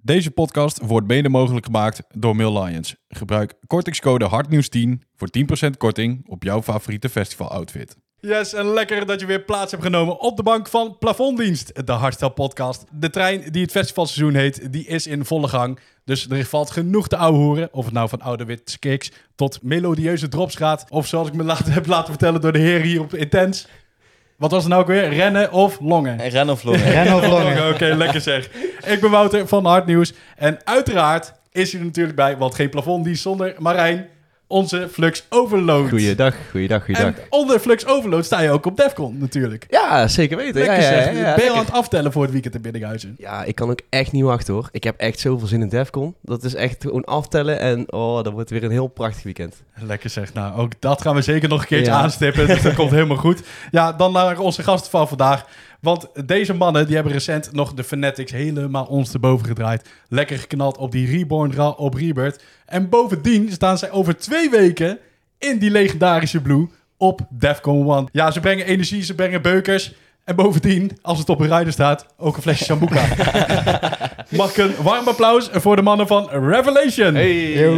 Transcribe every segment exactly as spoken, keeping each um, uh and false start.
Deze podcast wordt mede mogelijk gemaakt door Mill Lions. Gebruik kortingscode Hardnieuws tien voor tien procent korting op jouw favoriete festival-outfit. Yes, en lekker dat je weer plaats hebt genomen op de bank van Plafonddienst, de Hardstyle podcast. De trein die het festivalseizoen heet, die is in volle gang. Dus er valt genoeg te ouwehoeren, of het nou van ouderwetse kicks tot melodieuze drops gaat. Of zoals ik me laat, heb laten vertellen door de heren hier op Intens. Wat was het nou ook weer? Rennen of longen? En rennen of longen. Rennen of longen. Oké, okay, lekker zeg. Ik ben Wouter van Hardnieuws. En uiteraard is hij er natuurlijk bij, want geen plafonddienst zonder Marijn, onze Flux Overload. Goeiedag, goeiedag, goeiedag. En onder Flux Overload sta je ook op Defcon natuurlijk. Ja, zeker weten. Lekker ja, ja, zeg. ja, ja, ben je al lekker. aan het aftellen voor het weekend in Biddinghuizen? Ja, ik kan ook echt niet wachten hoor. Ik heb echt zoveel zin in Defcon. Dat is echt gewoon aftellen en oh, dat wordt weer een heel prachtig weekend. Lekker zeg. Nou, ook dat gaan we zeker nog een keertje Ja. aanstippen. Dus dat komt helemaal goed. Ja, dan naar onze gasten van vandaag. Want deze mannen die hebben recent nog de Fanatics helemaal ons te boven gedraaid. Lekker geknald op die Reborn Ra op Rebirth. En bovendien staan zij over twee weken in die legendarische Blue op Defcon one. Ja, ze brengen energie, ze brengen beukers. En bovendien, als het op een rider staat, ook een flesje Sambuca. Mag ik een warm applaus voor de mannen van Revelation. Hey. Yo.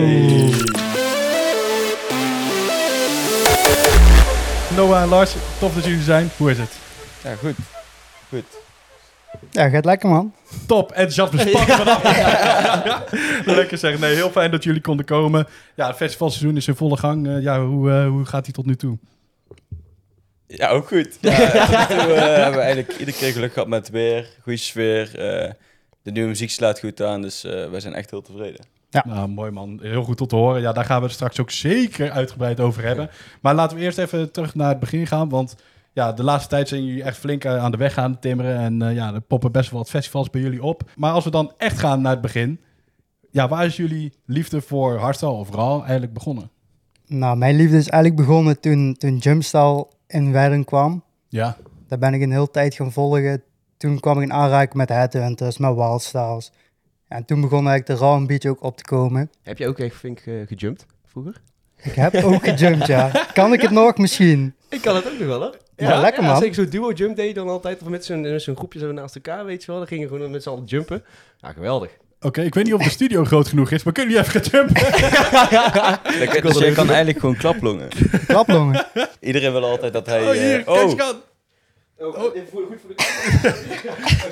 Noah en Lars, tof dat jullie er zijn. Hoe is het? Ja, goed. Goed. Ja, gaat lekker, man. Top, enthousiast bespannen vanaf. Lekker zeg. Nee, heel fijn dat jullie konden komen. Ja, het festivalseizoen is in volle gang. Uh, ja, hoe, uh, hoe gaat die tot nu toe? Ja, ook goed. Ja, tot nu toe uh, hebben we eigenlijk iedere keer geluk gehad met het weer. Goede sfeer. Uh, de nieuwe muziek slaat goed aan, dus uh, wij zijn echt heel tevreden. Ja. Nou, mooi man. Heel goed tot te horen. Ja, daar gaan we het straks ook zeker uitgebreid over hebben. Maar laten we eerst even terug naar het begin gaan, want ja, de laatste tijd zijn jullie echt flink uh, aan de weg gaan timmeren. En uh, ja, er poppen best wel wat festivals bij jullie op. Maar als we dan echt gaan naar het begin. Ja, waar is jullie liefde voor hardstyle of raw eigenlijk begonnen? Nou, mijn liefde is eigenlijk begonnen toen, toen Jumpstyle in Weiden kwam. Ja. Daar ben ik een hele tijd gaan volgen. Toen kwam ik in aanraking met Headhunters, met Wildstyles. En toen begon eigenlijk de raw een beetje ook op te komen. Heb je ook echt flink uh, gejumpt vroeger? Ik heb ook gejumpt, ja. Kan ik het nog misschien? Ik kan het ook nog wel hoor. Ja, lekker, man. Zeker zo'n duo jump deed je dan altijd. Of met zo'n, met zo'n groepje zo naast elkaar, weet je wel. Dan gingen we gewoon met z'n allen jumpen. Ja, geweldig. Oké, okay, ik weet niet of de studio groot genoeg is, maar kunnen jullie even gaan jumpen? Ja, dus jij kan eigenlijk gewoon klaplongen. Klaplongen. Iedereen wil altijd dat hij... Oh, hier, uh, kijk eens oh, aan. Oh, oh. Even goed voor de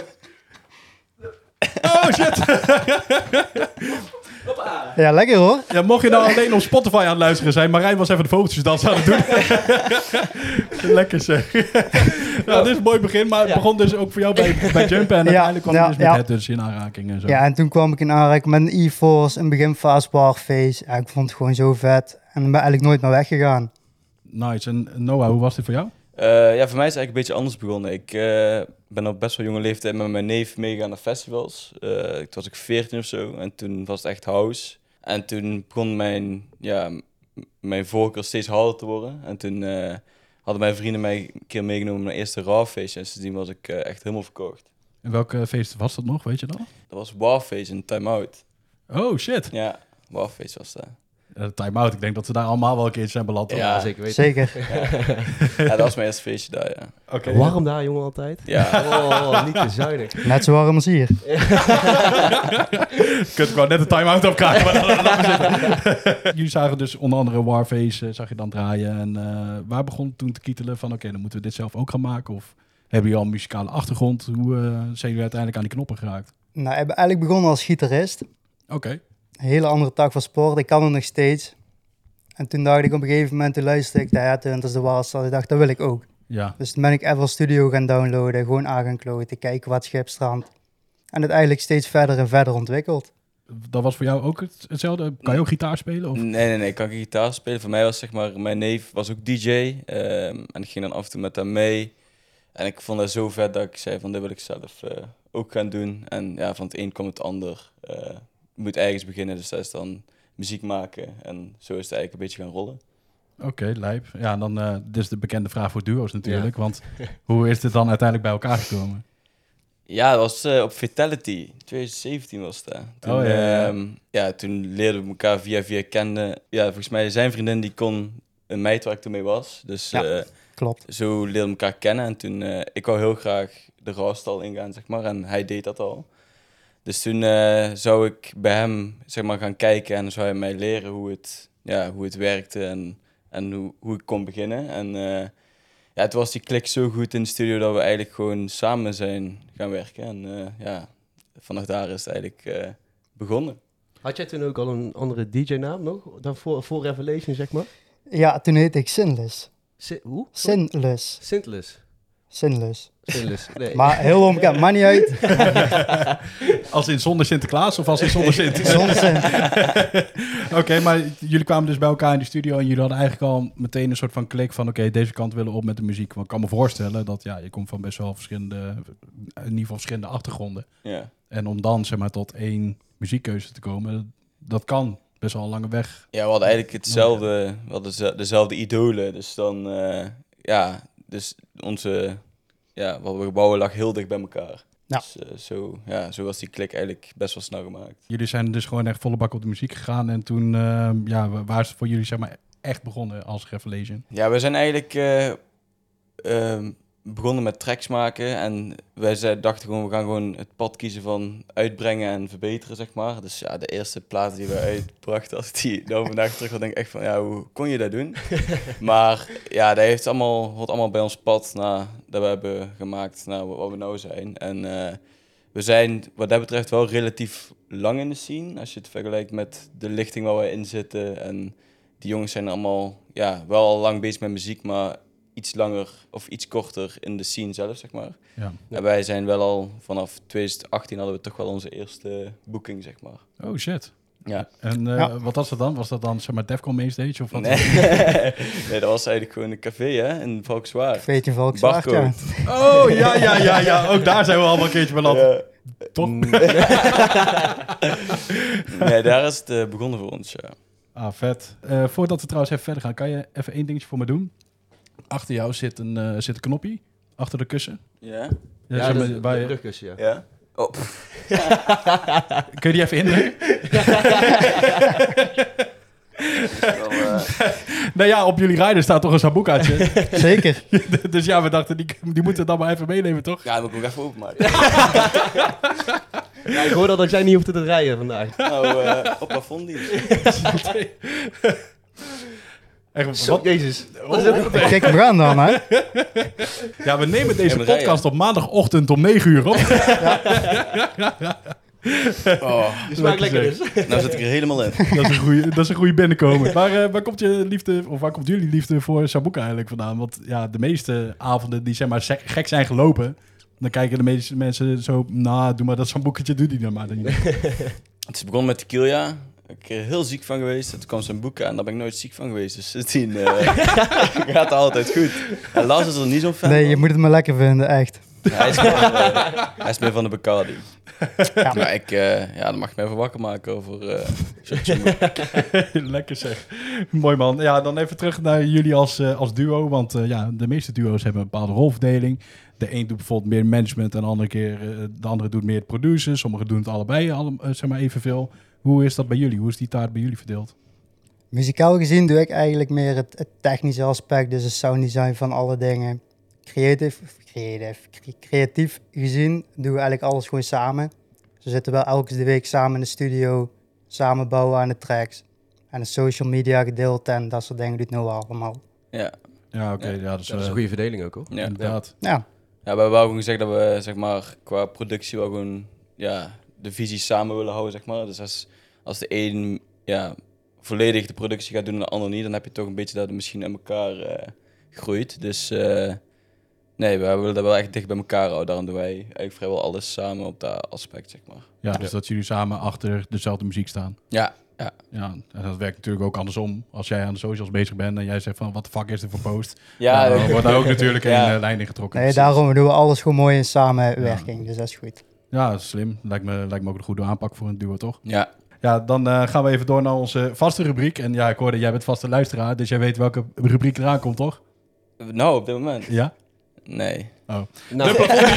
Oh, shit. Ja, lekker hoor. Ja, mocht je nou alleen op Spotify aan het luisteren zijn, Marijn was even de foto's dans aan het doen. Lekker zeg. Nou, dit is een mooi begin, maar het Ja. begon dus ook voor jou bij, bij jumpen en Ja, uiteindelijk kwam je ja, dus met ja. het dus in aanraking en zo. Ja, en toen kwam ik in aanraking met een E-Force, een beginfase Warface. Ja, ik vond het gewoon zo vet. En ik ben eigenlijk nooit meer weggegaan. Nice. En Noah, hoe was dit voor jou? Uh, ja, voor mij is het eigenlijk een beetje anders begonnen. Ik uh, ben op best wel jonge leeftijd met mijn neef meegegaan naar festivals. Uh, toen was ik veertien of zo en toen was het echt house. En toen begon mijn, ja, m- mijn voorkeur steeds harder te worden. En toen uh, hadden mijn vrienden mij een keer meegenomen naar mijn eerste Rawface. En sindsdien was ik uh, echt helemaal verkocht. En welke feest was dat nog, weet je dat? Dat was Warface in Time Out. Oh, shit. Ja, Warface was dat. Uh, Time Out, ik denk dat we daar allemaal wel een keer zijn beland. Ja. Ja, zeker weten. Zeker. Ja, dat was mijn eerste feestje daar, ja. Oké. Okay, Warm daar, jongen, altijd. Ja. Oh, niet te zuinig. Net zo warm als hier. Je kunt gewoon net een time-out opkrijgen. Maar dan, laten we zitten. Jullie zagen dus onder andere Warface, uh, zag je dan draaien. En uh, waar begon het toen te kietelen van, oké, okay, dan moeten we dit zelf ook gaan maken? Of hebben jullie al een muzikale achtergrond? Hoe uh, zijn jullie uiteindelijk aan die knoppen geraakt? Nou, ik ben eigenlijk begonnen als gitarist. Oké. Okay. Een hele andere tak van sport. Ik kan het nog steeds. En toen dacht ik op een gegeven moment, toen luisterde ik de Headhunters, de Wildstyles. Ik dacht, dat wil ik ook. Ja. Dus toen ben ik F L Studio gaan downloaden, gewoon aan gaan kloten, kijken wat schipstrand. En het eigenlijk steeds verder en verder ontwikkeld. Dat was voor jou ook het, hetzelfde? Kan je ook gitaar spelen? Of? Nee, nee, nee, ik kan geen gitaar spelen. Voor mij was zeg maar, mijn neef was ook D J. Um, en ik ging dan af en toe met hem mee. En ik vond dat zo vet dat ik zei van, dit wil ik zelf uh, ook gaan doen. En ja, van het een komt het ander. Uh, je moet ergens beginnen, dus dat is dan muziek maken. En zo is het eigenlijk een beetje gaan rollen. Oké, okay, lijp. Ja, en dan uh, dus de bekende vraag voor duo's natuurlijk. Ja. Want hoe is dit dan uiteindelijk bij elkaar gekomen? Ja, dat was uh, op Fatality. twintig zeventien was dat. Toen, oh, ja, ja. Um, ja, toen leerden we elkaar via via kennen. Ja, volgens mij zijn vriendin die kon een meid waar ik toen mee was. Dus ja, uh, klopt. Zo leerden we elkaar kennen. En toen, uh, ik wou heel graag de rawstyle ingaan, zeg maar. En hij deed dat al. Dus toen uh, zou ik bij hem zeg maar, gaan kijken en zou hij mij leren hoe het, ja, hoe het werkte en, en hoe, hoe ik kon beginnen. En uh, ja, het was die klik zo goed in de studio dat we eigenlijk gewoon samen zijn gaan werken. En uh, ja, vanaf daar is het eigenlijk uh, begonnen. Had jij toen ook al een andere D J-naam nog? Dan voor, voor Revelation, zeg maar? Ja, toen heette ik Sinless. Si- hoe? Sinless. Sintless. Sinless. Sintless, nee. Maar heel onbekend, maakt niet uit. Als in zonder Sinterklaas of als in zonder Sint? Zonder Sint. Oké, okay, maar jullie kwamen dus bij elkaar in de studio en jullie hadden eigenlijk al meteen een soort van klik van oké, okay, deze kant willen we op met de muziek. Want ik kan me voorstellen dat ja, je komt van best wel verschillende, in ieder geval verschillende achtergronden. Ja. En om dan zeg maar tot één muziekkeuze te komen, dat kan best wel een lange weg. Ja, we hadden eigenlijk hetzelfde, we hadden ze- dezelfde idolen. Dus dan, uh, ja, dus onze, ja, wat we bouwen lag heel dicht bij elkaar. Ja. Dus uh, zo, ja, zo was die klik eigenlijk best wel snel gemaakt. Jullie zijn dus gewoon echt volle bak op de muziek gegaan en toen, uh, ja, waar is het voor jullie zeg maar echt begonnen als Revelation? Ja, we zijn eigenlijk uh, uh, begonnen met tracks maken en wij zei, dachten gewoon, we gaan gewoon het pad kiezen van uitbrengen en verbeteren, zeg maar. Dus ja, de eerste platen die we uitbrachten, als ik die nou vandaag terug wil, denk ik echt van, ja, hoe kon je dat doen? Maar ja, dat heeft allemaal, hoort allemaal bij ons pad na, dat we hebben gemaakt naar wat we nou zijn. En uh, we zijn wat dat betreft wel relatief lang in de scene, als je het vergelijkt met de lichting waar we in zitten. En die jongens zijn allemaal, ja, wel al lang bezig met muziek, maar iets langer of iets korter in de scene zelf, zeg maar. Ja. En wij zijn wel al vanaf twintig achttien hadden we toch wel onze eerste boeking, zeg maar. Oh shit. Ja. En uh, Ja. wat was dat dan? Was dat dan zeg maar Defcon Mainstage of wat? Nee. Nee, dat was eigenlijk gewoon een café, hè, in Valkenswaard. Weet je, Volkswaard, ja. Barcode. Oh ja, ja, ja, ja. Ook daar zijn we allemaal een keertje beland. Ja. Top. Nee, daar is het uh, begonnen voor ons, ja. Ah, vet. Uh, voordat we trouwens even verder gaan, kan je even één dingetje voor me doen? Achter jou zit een, uh, zit een knopje, achter de kussen. Ja? Ja, Ja, zeg dus maar, waar de je- rugkussen, ja. Ja? Oh, kun je die even indrukken? wel, uh, Nou ja, op jullie rijden staat toch een Sambucaatje. Zeker. Dus ja, we dachten, die, die moeten we dan maar even meenemen, toch? ja, dat moet ik ook even openmaken. Ja, ik hoorde al dat jij niet hoeft te rijden vandaag. Nou, uh, op plafonddienst. Echt, Zo, wat? jezus. Kijk hem aan dan, hè. Ja, we nemen deze Ja, we rijden. podcast op maandagochtend om negen uur op. Oh, Je smaakt lekker zeg. dus. nou zit ik er helemaal in. Dat is een goede, dat is een goede binnenkomen. Waar, uh, waar komt je liefde, of waar komt jullie liefde voor Sambuca eigenlijk vandaan? Want ja, de meeste avonden die zeg maar sek- gek zijn gelopen, dan kijken de meeste mensen zo, nou, doe maar dat Sambucatje, doe die dan maar. Dan niet. Het is begonnen met tequila. Ik ben er heel ziek van geweest. Toen kwam zijn boeken en daar ben ik nooit ziek van geweest. Dus sindsdien uh, gaat het altijd goed. En Lars is er niet zo'n fan Nee, van. je moet het maar lekker vinden, echt. Hij is, gewoon, uh, hij is meer van de Bacardi. Ja. Maar ik, uh, ja, dan mag je me even wakker maken over uh, shotje moe. Lekker zeg. Mooi man. Ja, dan even terug naar jullie als, uh, als duo. Want uh, ja, de meeste duo's hebben een bepaalde rolverdeling. De een doet bijvoorbeeld meer management en de andere keer uh, de andere doet meer het produceren. Sommigen doen het allebei alle, uh, zeg maar evenveel. Hoe is dat bij jullie? Hoe is die taart bij jullie verdeeld? Muzikaal gezien doe ik eigenlijk meer het, het technische aspect, dus het sounddesign van alle dingen. Creatief, creatief, cre- creatief gezien doen we eigenlijk alles gewoon samen. We zitten wel elke week samen in de studio, samen bouwen aan de tracks. En de social media gedeelte en dat soort dingen doet Noah allemaal. Ja, Ja, oké. Ja. ja, dat is, Dat is uh, een goede verdeling ook, hoor. ja. inderdaad. Ja, Ja, we hebben wel gewoon gezegd dat we zeg maar, qua productie wel gewoon ja, de visie samen willen houden. Zeg maar. Dus als, als de een ja, volledig de productie gaat doen en de ander niet, dan heb je toch een beetje dat het misschien aan elkaar uh, groeit. Dus uh, nee, we willen dat wel echt dicht bij elkaar houden. Daarom doen wij eigenlijk vrijwel alles samen op dat aspect, zeg maar. Ja, dus dat jullie samen achter dezelfde muziek staan. Ja, ja. Ja, en dat werkt natuurlijk ook andersom. Als jij aan de socials bezig bent en jij zegt van, wat de fuck is er voor post? Ja, Ja, dan wordt daar ook natuurlijk Ja. een uh, lijn in getrokken. nee, daarom doen we alles gewoon mooi in samenwerking, dus dat is goed. Ja, dat is slim. Lijkt me, lijkt me ook een goede aanpak voor een duo, toch? ja. Ja, dan uh, gaan we even door naar onze vaste rubriek. En ja, ik hoorde, jij bent vaste luisteraar, dus jij weet welke rubriek eraan komt, toch? Nou, op dit moment? Ja? Nee. Oh. Nou,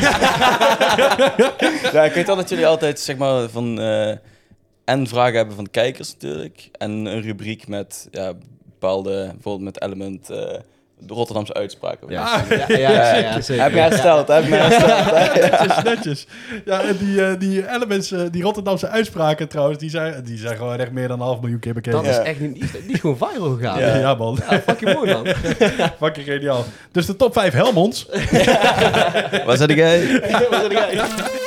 Ja, ik weet wel dat jullie altijd zeg maar van uh, en vragen hebben van kijkers natuurlijk en een rubriek met ja, bepaalde bijvoorbeeld met Element uh, de Rotterdamse uitspraak. Ja, Ah, ja, ja, ja, ja, zeker. Heb je hersteld, heb je hersteld. netjes, netjes. Ja, en die, uh, die Elements, uh, die Rotterdamse uitspraken trouwens, die zijn, die zijn gewoon echt meer dan een half miljoen keer bekeken. Dat Ja. is echt niet, die is gewoon viral gegaan. Ja, Ja, ja man. ja fucking mooi, man. Fucking geniaal. Dus de top vijf Helmonds. Wat zei jij? Wat zeg jij?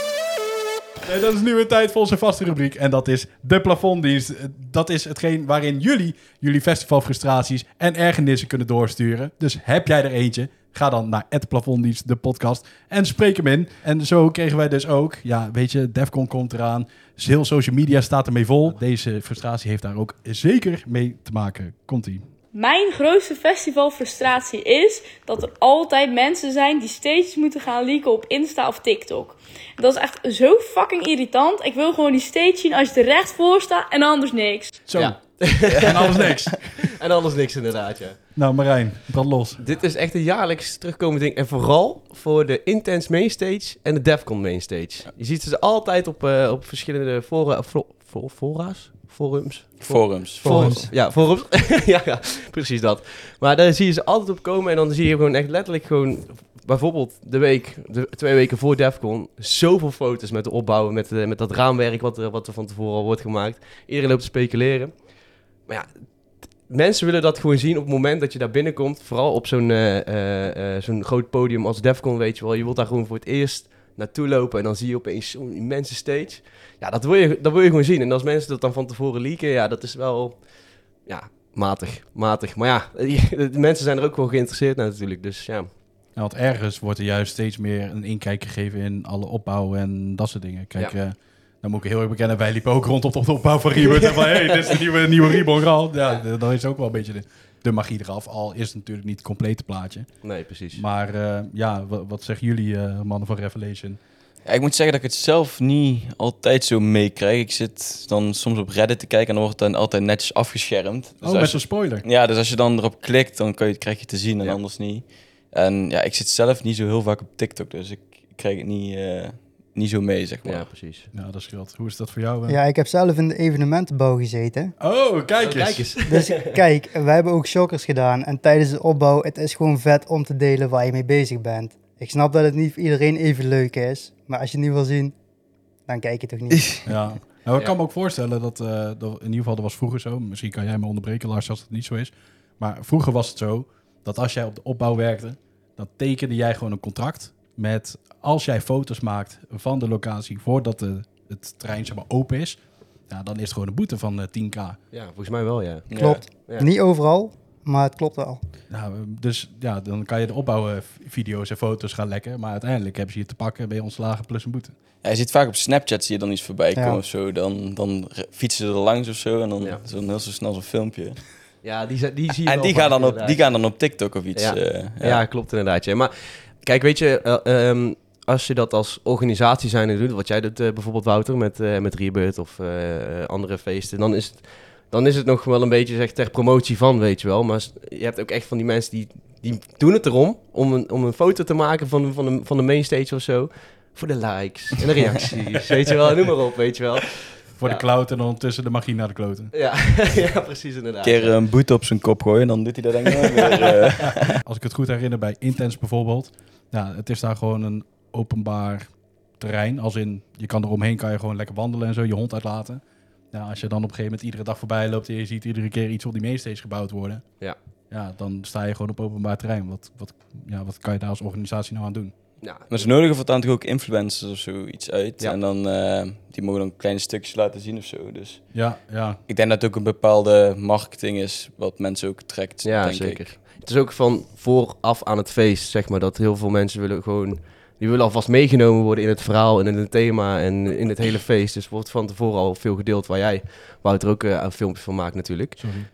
Nee, dat is nu weer tijd voor onze vaste rubriek. En dat is de plafonddienst. Dat is hetgeen waarin jullie jullie festivalfrustraties en ergernissen kunnen doorsturen. Dus heb jij er eentje, ga dan naar het plafonddienst, de podcast, en spreek hem in. En zo kregen wij dus ook, ja, weet je, Defcon komt eraan. Dus heel social media staat ermee vol. Deze frustratie heeft daar ook zeker mee te maken. Komt-ie. Mijn grootste festivalfrustratie is dat er altijd mensen zijn die stages moeten gaan leaken op Insta of TikTok. Dat is echt zo fucking irritant. Ik wil gewoon die stage zien als je er recht voor staat en anders niks. Zo, Ja. en alles niks. En anders niks inderdaad, ja. Nou Marijn, brand los. Dit is echt een jaarlijks terugkomend ding. En vooral voor de Intense Mainstage en de Defcon Mainstage. Je ziet ze altijd op, uh, op verschillende fora, fo, fo, fora's, forums. Forums. Forums. Ja, forums. ja, ja, precies dat. Maar daar zie je ze altijd op komen. En dan zie je gewoon echt letterlijk gewoon... Bijvoorbeeld de week, de twee weken voor Defcon, zoveel foto's met de opbouwen, met, uh, met dat raamwerk wat er, wat er van tevoren al wordt gemaakt. Iedereen loopt te speculeren. Maar ja, mensen willen dat gewoon zien op het moment dat je daar binnenkomt. Vooral op zo'n uh, uh, uh, zo'n groot podium als Defcon, weet je wel. Je wilt daar gewoon voor het eerst naartoe lopen en dan zie je opeens zo'n immense stage. Ja, dat wil je, dat wil je gewoon zien. En als mensen dat dan van tevoren leaken, ja, dat is wel... Ja, matig, matig. Maar ja, de mensen zijn er ook wel geïnteresseerd naar natuurlijk, dus ja... Ja, want ergens wordt er juist steeds meer een inkijk gegeven in alle opbouw en dat soort dingen. Kijk, Ja. uh, dan moet ik heel erg bekennen, wij liepen ook rond op de opbouw van Reborn. En van, hé, hey, dit is de nieuwe, nieuwe Reborn al. Ja, ja, dan is ook wel een beetje de, de magie eraf. Al is het natuurlijk niet het complete plaatje. Nee, precies. Maar uh, ja, wat, wat zeggen jullie, uh, mannen van Revelation? Ja, ik moet zeggen dat ik het zelf niet altijd zo meekrijg. Ik zit dan soms op Reddit te kijken en dan wordt het dan altijd netjes afgeschermd. Dus Oh, met als zo'n je, spoiler. ja, dus als je dan erop klikt, dan kan je, krijg je het te zien en Ja. anders niet. En ja, ik zit zelf niet zo heel vaak op TikTok, dus ik, ik krijg het niet, uh, niet zo mee, zeg maar. Ja, precies. Ja, dat scheelt. Hoe is dat voor jou? Uh? Ja, ik heb zelf in de evenementenbouw gezeten. Oh, kijk eens. Oh, kijk eens. Dus kijk, wij hebben ook shockers gedaan. En tijdens de opbouw, het is gewoon vet om te delen waar je mee bezig bent. Ik snap dat het niet voor iedereen even leuk is. Maar als je het niet wil zien, dan kijk je toch niet. Ja. Nou, ik Ja. kan me ook voorstellen dat, uh, dat, in ieder geval, dat was vroeger zo. Misschien kan jij me onderbreken, Lars, als het niet zo is. Maar vroeger was het zo dat als jij op de opbouw werkte, dan tekende jij gewoon een contract met, als jij foto's maakt van de locatie voordat de, het terrein zeg maar open is, ja, dan is het gewoon een boete van uh, tien k. Ja, volgens mij wel, ja. Klopt. Ja. Niet overal, maar het klopt wel. Nou, dus ja, dan kan je de opbouwvideo's en foto's gaan lekken, maar uiteindelijk hebben ze je te pakken, ben je ontslagen plus een boete. Ja, je ziet vaak op Snapchat zie je dan iets voorbij komen Ja. of zo. Dan, dan re- fietsen ze er langs of zo en dan Ja. zo'n heel zo snel zo'n filmpje. Ja, die, zi- die zie je En wel die vaak gaan, dan op, inderdaad. die gaan dan op TikTok of iets. Ja. eh, Ja. ja. klopt inderdaad. Ja. Maar kijk, weet je, uh, um, als je dat als organisatie zijn doet, wat jij doet uh, bijvoorbeeld, Wouter, met, uh, met Rebirth of uh, andere feesten, dan is, het, dan is het nog wel een beetje zeg, ter promotie van, weet je wel. Maar je hebt ook echt van die mensen die, die doen het erom om een, om een foto te maken van, van, de, van de mainstage of zo. Voor de likes en de reacties, weet je wel, noem maar op, weet je wel. Voor Ja. de cloud en ondertussen de magie naar de kloten. Ja, ja precies inderdaad. Een keer een boete op zijn kop gooien, dan doet hij dat denk ik wel weer. eh. Als ik het goed herinner bij Intense bijvoorbeeld, ja, het is daar gewoon een openbaar terrein. Als in, je kan eromheen, kan je gewoon lekker wandelen en zo, je hond uitlaten. Ja, als je dan op een gegeven moment iedere dag voorbij loopt en je ziet iedere keer iets op die mainstage gebouwd worden. Ja. Ja, dan sta je gewoon op openbaar terrein. Wat, wat, ja, wat kan je daar als organisatie nou aan doen? Ja, Maar ze nodigen voortaan natuurlijk ook influencers of zoiets uit. Ja. En dan, eh, die mogen dan kleine stukjes laten zien of zo. Dus Ja, ja. ik denk dat het ook een bepaalde marketing is, wat mensen ook trekt, ja denk zeker. ik. Het is ook van vooraf aan het feest, zeg maar, dat heel veel mensen willen gewoon... Die willen alvast meegenomen worden in het verhaal en in het thema en in het hele feest. Dus wordt van tevoren al veel gedeeld waar jij, Wouter, ook uh, een filmpje van maakt natuurlijk. Sorry.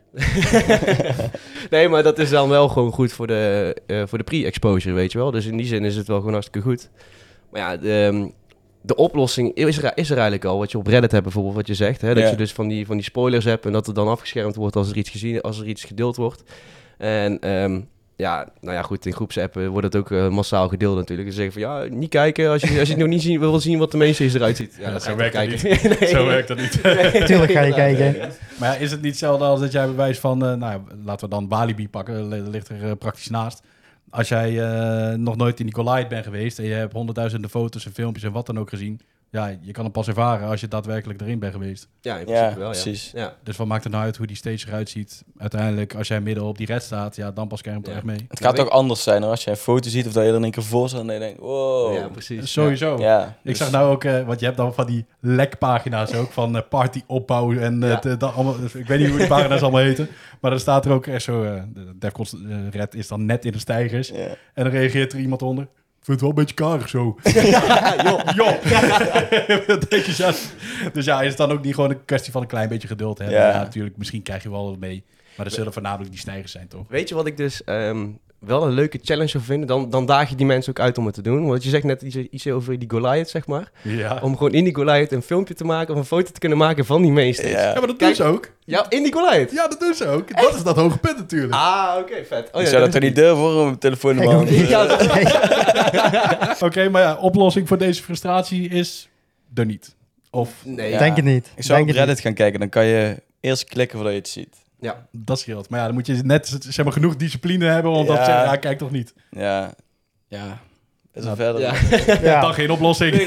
Nee, maar dat is dan wel gewoon goed voor de, uh, voor de pre-exposure, weet je wel. Dus in die zin is het wel gewoon hartstikke goed. Maar ja, de, de oplossing is er, is er eigenlijk al. Wat je op Reddit hebt bijvoorbeeld, wat je zegt. Hè? Dat Ja. je dus van die, van die spoilers hebt en dat er dan afgeschermd wordt als er iets gezien, als er iets gedeeld wordt. En um, ja, nou ja, goed, in groepsappen wordt het ook uh, massaal gedeeld natuurlijk. Ze zeggen van, ja, niet kijken als je, als je het nog niet zien, wil zien wat de mainstage eruit ziet. Ja, Ja, dat zo ga werkt ik het kijken. niet. Nee. Zo werkt dat niet. Nee. Tuurlijk ga je kijken. Nee. Maar ja, is het niet hetzelfde als dat jij bewijst van... Uh, nou, laten we dan Walibi pakken, dat ligt er uh, praktisch naast. Als jij uh, nog nooit in die Goliath bent geweest... en je hebt honderdduizenden foto's en filmpjes en wat dan ook gezien... ja, je kan het pas ervaren als je daadwerkelijk erin bent geweest. Ja, in principe Ja, wel, ja. precies. Ja. Dus wat maakt het nou uit hoe die stage eruit ziet? Uiteindelijk, als jij midden op die red staat... ja, dan pas krijg je hem Ja. er echt mee. Het gaat toch anders zijn hoor, als je een foto ziet of dat je er in één keer voor staat en je denkt, wow. Ja, precies. Sowieso. Ja, Ik dus- zag nou ook, uh, want je hebt dan van die lekpagina's ook, van uh, party opbouw en uh, Ja. te- dat allemaal, dus ik weet niet hoe die pagina's allemaal heten, maar er staat er ook echt zo, uh, de Defcon uh, Red is dan net in de stijgers Ja. en dan reageert er iemand onder. Ik vind het wel een beetje karig zo. joh. Joh. Dat denk je zelf. Dus ja, is het dan ook niet gewoon een kwestie van een klein beetje geduld hebben? Ja, Ja. natuurlijk, misschien krijg je wel wat mee, maar dat zullen voornamelijk die stijgers zijn, toch? Weet je wat ik dus um, wel een leuke challenge zou vinden? Dan, dan daag je die mensen ook uit om het te doen. Want je zegt net iets, iets over die Goliath, zeg maar. Ja. Om gewoon in die Goliath een filmpje te maken of een foto te kunnen maken van die mainstage. Ja. Ja, maar dat Kijk- doen ze ook. Ja, in die Goliath? Ja, dat doen ze ook. Dat is dat hoge punt natuurlijk. Ah, oké, vet. Oh, ik ja, zou dat is toch niet durven voor een telefoon in Ik mijn ook hand. niet. Ja, dat- Oké, maar ja, oplossing voor deze frustratie is er niet. Of Nee, Ja. Denk het niet. Ik zou Denk op het Reddit gaan kijken, dan kan je eerst klikken voordat je het ziet. ja. dat scheelt. Maar ja, dan moet je net zeg maar, genoeg discipline hebben om dat Ja. te zeggen, ja, kijk toch niet. Ja, ja. Is er Ja. verder? Ja. niet. Ja. Dan geen oplossing.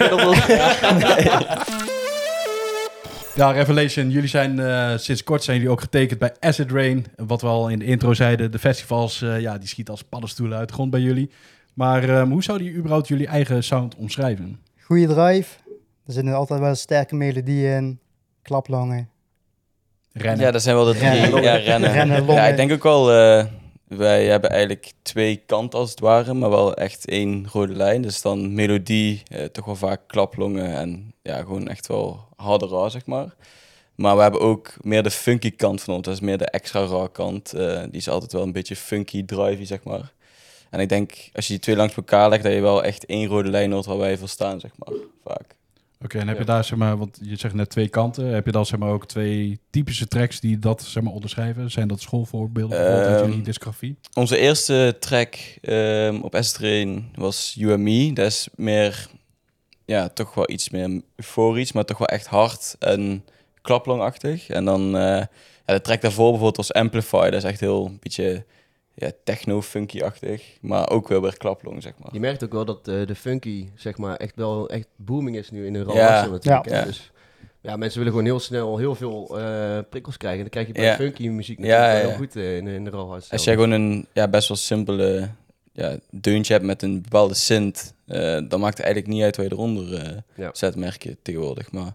Ja, Revelation, jullie zijn uh, sinds kort zijn jullie ook getekend bij Acid Rain. Wat we al in de intro zeiden, de festivals, uh, ja, die schieten als paddenstoelen uit de grond bij jullie. Maar um, hoe zouden jullie überhaupt jullie eigen sound omschrijven? Goeie drive. Er zitten altijd wel sterke melodieën in. Klaplongen. Rennen. Ja, dat zijn wel de drie. Rennen. Ja, rennen. Rennen, ja, longen. ik denk ook wel, uh, wij hebben eigenlijk twee kanten als het ware, maar wel echt één rode lijn. Dus dan melodie, uh, toch wel vaak klaplongen en ja, gewoon echt wel harde raar, zeg maar. Maar we hebben ook meer de funky kant van ons, dat is meer de extra raar kant. Uh, die is altijd wel een beetje funky, drivey, zeg maar. En ik denk, als je die twee langs elkaar legt, dat je wel echt één rode lijn hoort waar wij voor staan, zeg maar, vaak. Oké, en heb je Ja. daar, zeg maar, want je zegt net twee kanten. Heb je dan, zeg maar, ook twee typische tracks die dat, zeg maar, onderschrijven? Zijn dat schoolvoorbeelden bijvoorbeeld uit Ehm, jullie discografie? Onze eerste track um, op Acid Rain was You and Me. Dat is meer, ja, toch wel iets meer euforisch, maar toch wel echt hard en klaplongachtig. En dan, uh, ja, de track daarvoor bijvoorbeeld was Amplify. Dat is echt heel een beetje ja, techno-funky-achtig, maar ook wel weer klaplong, zeg maar. Je merkt ook wel dat uh, de funky, zeg maar, echt wel echt booming is nu in Europa Ja. natuurlijk. Ja. hè. Dus ja, mensen willen gewoon heel snel heel veel uh, prikkels krijgen. Dan krijg je bij Ja. funky muziek Ja, natuurlijk wel ja. heel goed uh, in, in de Rauwhouse. Als jij gewoon een ja, best wel simpele ja, deuntje hebt met een bepaalde synth, uh, dan maakt het eigenlijk niet uit wat je eronder uh, Ja. zet, merk je tegenwoordig. Maar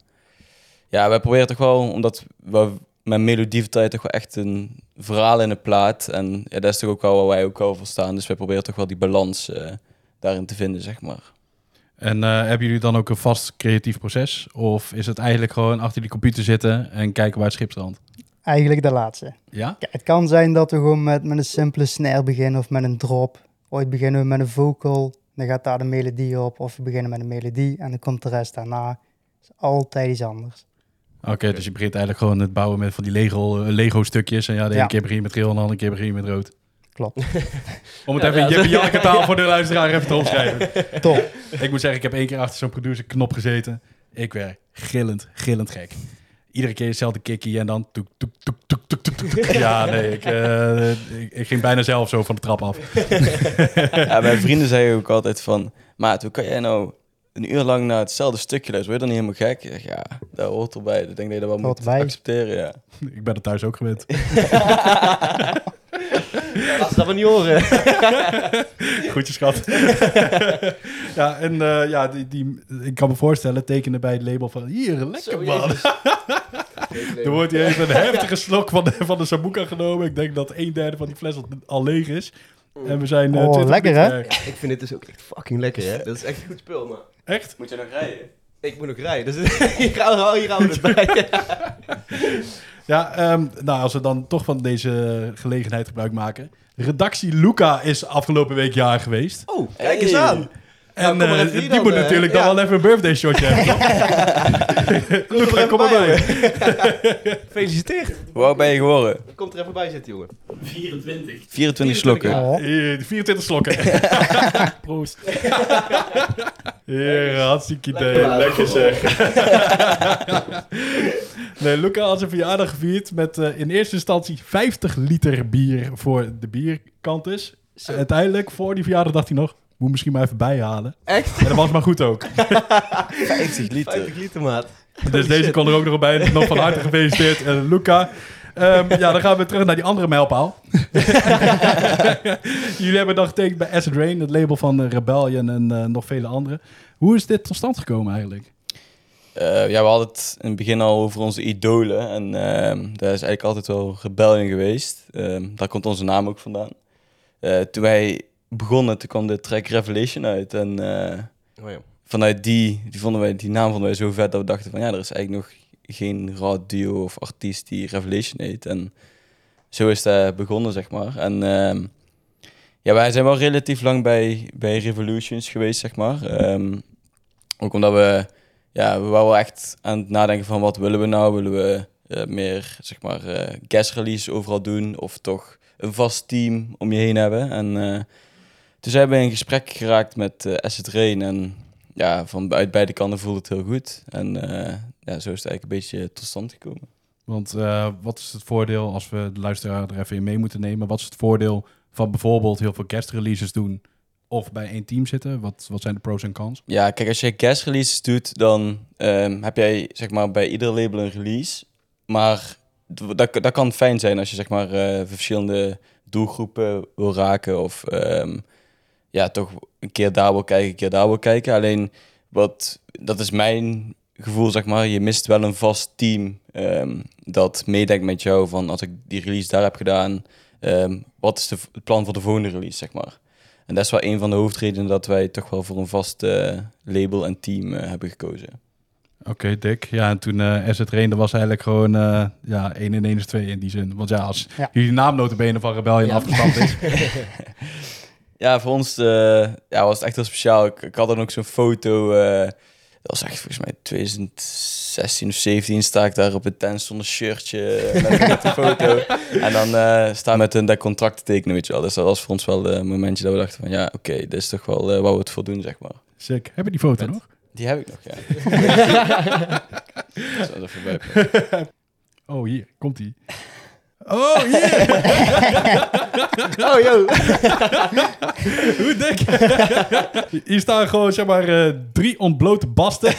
ja, wij proberen toch wel, omdat we met melodie vertellen toch wel echt een verhaal in de plaat. En ja, dat is toch ook wel waar wij ook wel voor staan. Dus wij proberen toch wel die balans uh, daarin te vinden, zeg maar. En uh, hebben jullie dan ook een vast creatief proces? Of is het eigenlijk gewoon achter die computer zitten en kijken waar het schip strandt? Eigenlijk de laatste. Ja? Ja, het kan zijn dat we gewoon met, met een simpele snare beginnen of met een drop. Ooit beginnen we met een vocal, dan gaat daar de melodie op. Of we beginnen met een melodie en dan komt de rest daarna. Het is altijd iets anders. Oké, okay, dus je begint eigenlijk gewoon het bouwen met van die Lego, uh, Lego stukjes. En ja, de ene Ja. keer begin je met geel en de andere keer begin je met rood. Klopt. Om het Ja, even ja, in Jeppe zo- Janneke taal voor de luisteraar even te omschrijven. Top. Ik moet zeggen, ik heb één keer achter zo'n producer knop gezeten. Ik werd gillend, gillend gek. Iedere keer hetzelfde kickie en dan toek, toek, toek, toek, toek, toek, toek. Ja, nee, ik, uh, ik, ik ging bijna zelf zo van de trap af. Ja, mijn vrienden zeggen ook altijd van, maat, hoe kan jij nou een uur lang naar hetzelfde stukje luisteren? Word je dan niet helemaal gek? Ik zeg, ja, dat hoort erbij. Ik denk dat je dat wel Hoort moet erbij. accepteren, ja. Ik ben er thuis ook gewend. Laat ze dat maar niet horen. Goedje, schat. Ja, en uh, ja, die, die, ik kan me voorstellen, tekenen bij het label van... Hier, lekker Zo, man. jezus. Er wordt hier even een heftige slok van de, van de Sambuca genomen. Ik denk dat een derde van die fles al, al leeg is. En we zijn... uh, Oh, twintig lekker, minuten hè? ver. Ik vind dit dus ook echt fucking lekker, hè. Dat is echt een goed spul, maar... Echt? Moet je nog rijden? Ik moet nog rijden, dus hier gaan we, hier gaan we het bij. Ja, um, nou, als we dan toch van deze gelegenheid gebruik maken. Redactie Luca is afgelopen week jaar geweest. Oh, kijk eens aan. En Nou, kom maar uh, even hier die dan, moet uh, natuurlijk ja. dan wel even een birthday shotje hebben. Luca, kom maar bij. Gefeliciteerd. Hoe oud ben je geworden? Kom er even bij zitten, jongen. vierentwintig. vierentwintig slokken. Oh. Hier, vierentwintig slokken. Proost. Heer, hartstikke idee. Lekker zeg. Nee, Luca had zijn verjaardag gevierd met uh, in eerste instantie vijftig liter bier voor de bierkantus. Zo. Uiteindelijk, voor die verjaardag, dacht hij nog, moet misschien maar even bijhalen. Echt? En dat was maar goed ook. vijftig liter. vijftig liter, maat. Dus deze kon er ook nog bij. Nog van harte gefeliciteerd, uh, Luca. Um, ja, dan gaan we terug naar die andere mijlpaal. Jullie hebben dan getekend bij Acid Rain, het label van uh, Rebellion en uh, nog vele anderen. Hoe is dit tot stand gekomen eigenlijk? Uh, ja, we hadden het in het begin al over onze idolen. En uh, daar is eigenlijk altijd wel Rebellion geweest. Uh, daar komt onze naam ook vandaan. Uh, toen wij begonnen, toen kwam de track Revelation uit. En uh, Oh ja. vanuit die, die, vonden wij, die naam vonden wij zo vet dat we dachten van ja, er is eigenlijk nog geen rauw duo of artiest die Revelation heet. En zo is het begonnen, zeg maar. En uh, ja, wij zijn wel relatief lang bij, bij Revolutions geweest, zeg maar. Um, ook omdat we, ja, we waren wel echt aan het nadenken van wat willen we nou? Willen we uh, meer, zeg maar, uh, guest release overal doen? Of toch een vast team om je heen hebben? En uh, toen zijn we in gesprek geraakt met uh, Acid Rain. En ja, van uit beide kanten voelde het heel goed. En uh, ja, zo is het eigenlijk een beetje tot stand gekomen. Want uh, wat is het voordeel, als we de luisteraar er even in mee moeten nemen, wat is het voordeel van bijvoorbeeld heel veel guest releases doen of bij één team zitten? Wat, wat zijn de pros en cons? Ja, kijk, als je guest releases doet, dan um, heb jij zeg maar bij ieder label een release. Maar dat, dat kan fijn zijn als je zeg maar uh, verschillende doelgroepen wil raken of um, ja, toch een keer daar wil kijken, een keer daar wil kijken. Alleen, wat, dat is mijn gevoel, zeg maar, je mist wel een vast team um, dat meedenkt met jou van als ik die release daar heb gedaan, um, wat is de, het plan voor de volgende release, zeg maar. En dat is wel een van de hoofdredenen dat wij toch wel voor een vast uh, label en team uh, hebben gekozen. Oké, okay, dik. Ja, en toen uh, Acid Rain, dat was eigenlijk gewoon uh, ja, één en één is twee in die zin. Want ja, als ja. jullie naam notabene van Rebellion ja. afgestapt is. Ja, voor ons uh, ja, was het echt heel speciaal. Ik, ik had dan ook zo'n foto. Uh, dat was echt volgens mij twintig zestien of zeventien. Sta ik daar op het tent zonder shirtje met, met de foto. En dan uh, staan met een dat contract te tekenen, weet je wel. Dus dat was voor ons wel een momentje dat we dachten van ja, oké, okay, dit is toch wel uh, waar we het voor doen, zeg maar. Sick. Heb je die foto met, nog? Die heb ik nog, ja. Ik zal er even bij. Oh, hier. Komt-ie. Oh, hier! Oh, yo! Hoe dik? Hier staan gewoon, zeg maar, uh, drie ontblote basten.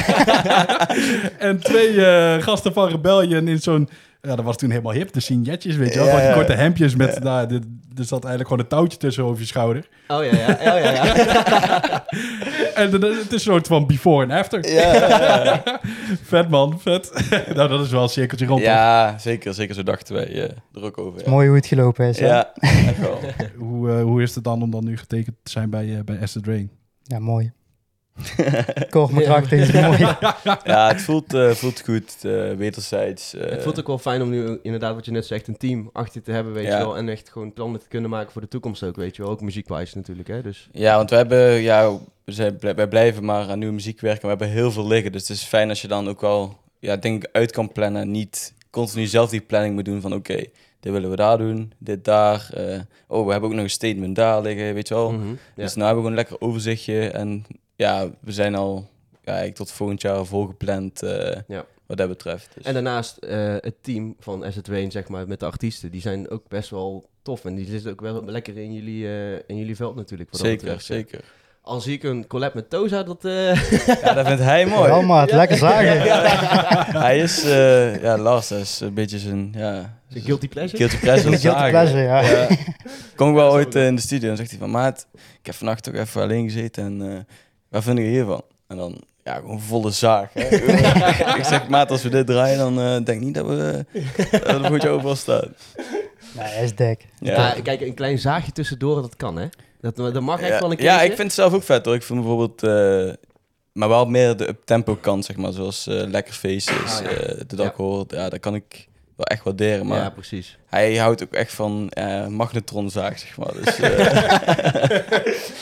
En twee uh, gasten van Rebellion in zo'n... Ja, dat was toen helemaal hip, de signetjes, weet je wel. Ja, van die ja, korte hemdjes met... Ja. Nou, er, er zat eigenlijk gewoon een touwtje tussen over je schouder. Oh, ja, ja. Oh, ja, ja. En het is een soort van before en after. Ja, ja, ja. Vet, man. Vet. Nou, dat is wel een cirkeltje rond. Ja, toch? zeker. Zeker, zo dachten wij uh, er ook over. Ja. Mooi hoe het gelopen is. Ja, echt wel. hoe, uh, hoe is het dan om dan nu getekend te zijn bij, uh, bij Acid Rain? Ja, mooi. Kort maar krachtig is mooi. Ja, het voelt, uh, voelt goed, uh, wederzijds. Uh, het voelt ook wel fijn om nu inderdaad, wat je net zegt, een team achter te hebben, weet ja. je wel. En echt gewoon plannen te kunnen maken voor de toekomst ook, weet je wel. Ook muziekwijs natuurlijk, hè. Dus. Ja, want we hebben, ja, we zijn, wij blijven maar aan nieuwe muziek werken. We hebben heel veel liggen, dus het is fijn als je dan ook wel, ja, denk ik, uit kan plannen. Niet continu zelf die planning moet doen van, oké, okay, dit willen we daar doen, dit daar. Uh, oh, we hebben ook nog een statement daar liggen, weet je wel. Mm-hmm, ja. Dus nu hebben we gewoon een lekker overzichtje en... Ja, we zijn al ja, eigenlijk tot volgend jaar volgepland uh, ja. wat dat betreft. Dus. En daarnaast uh, het team van Acid Rain, zeg maar, met de artiesten, die zijn ook best wel tof. En die zitten ook wel lekker in jullie, uh, in jullie veld natuurlijk. Wat zeker, betreft, zeker. Al zie ik een collab met Toza, dat... Uh... Ja, dat vindt hij mooi. Ja, maat, ja. Lekker zagen. Ja, ja, ja. Hij is, uh, ja, Lars, dat is een beetje zijn, ja... Zijn guilty pleasure? Guilty pleasure, guilty pleasure, ja. ja. Kom ik wel ooit uh, in de studio en zegt hij van, maat, ik heb vannacht ook even alleen gezeten en... Uh, wat vind je hiervan? En dan, ja, gewoon volle zaag. Hè? Ik zeg, maat, als we dit draaien, dan uh, denk niet dat we uh, dat moet je overal staan. Nee, hij is dik. Ja. Ja, kijk, een klein zaagje tussendoor, dat kan, hè? Dat, dat mag echt ja, wel een keer. Ja, ik vind het zelf ook vet, hoor. Ik vind bijvoorbeeld, uh, maar wel meer de up-tempo kant, zeg maar, zoals uh, Lekker Faces, ah, ja. uh, de alcohol. Ja. ja, dat kan ik wel echt waarderen, maar ja, precies. Hij houdt ook echt van uh, magnetronzaag, zeg maar. Dus, uh,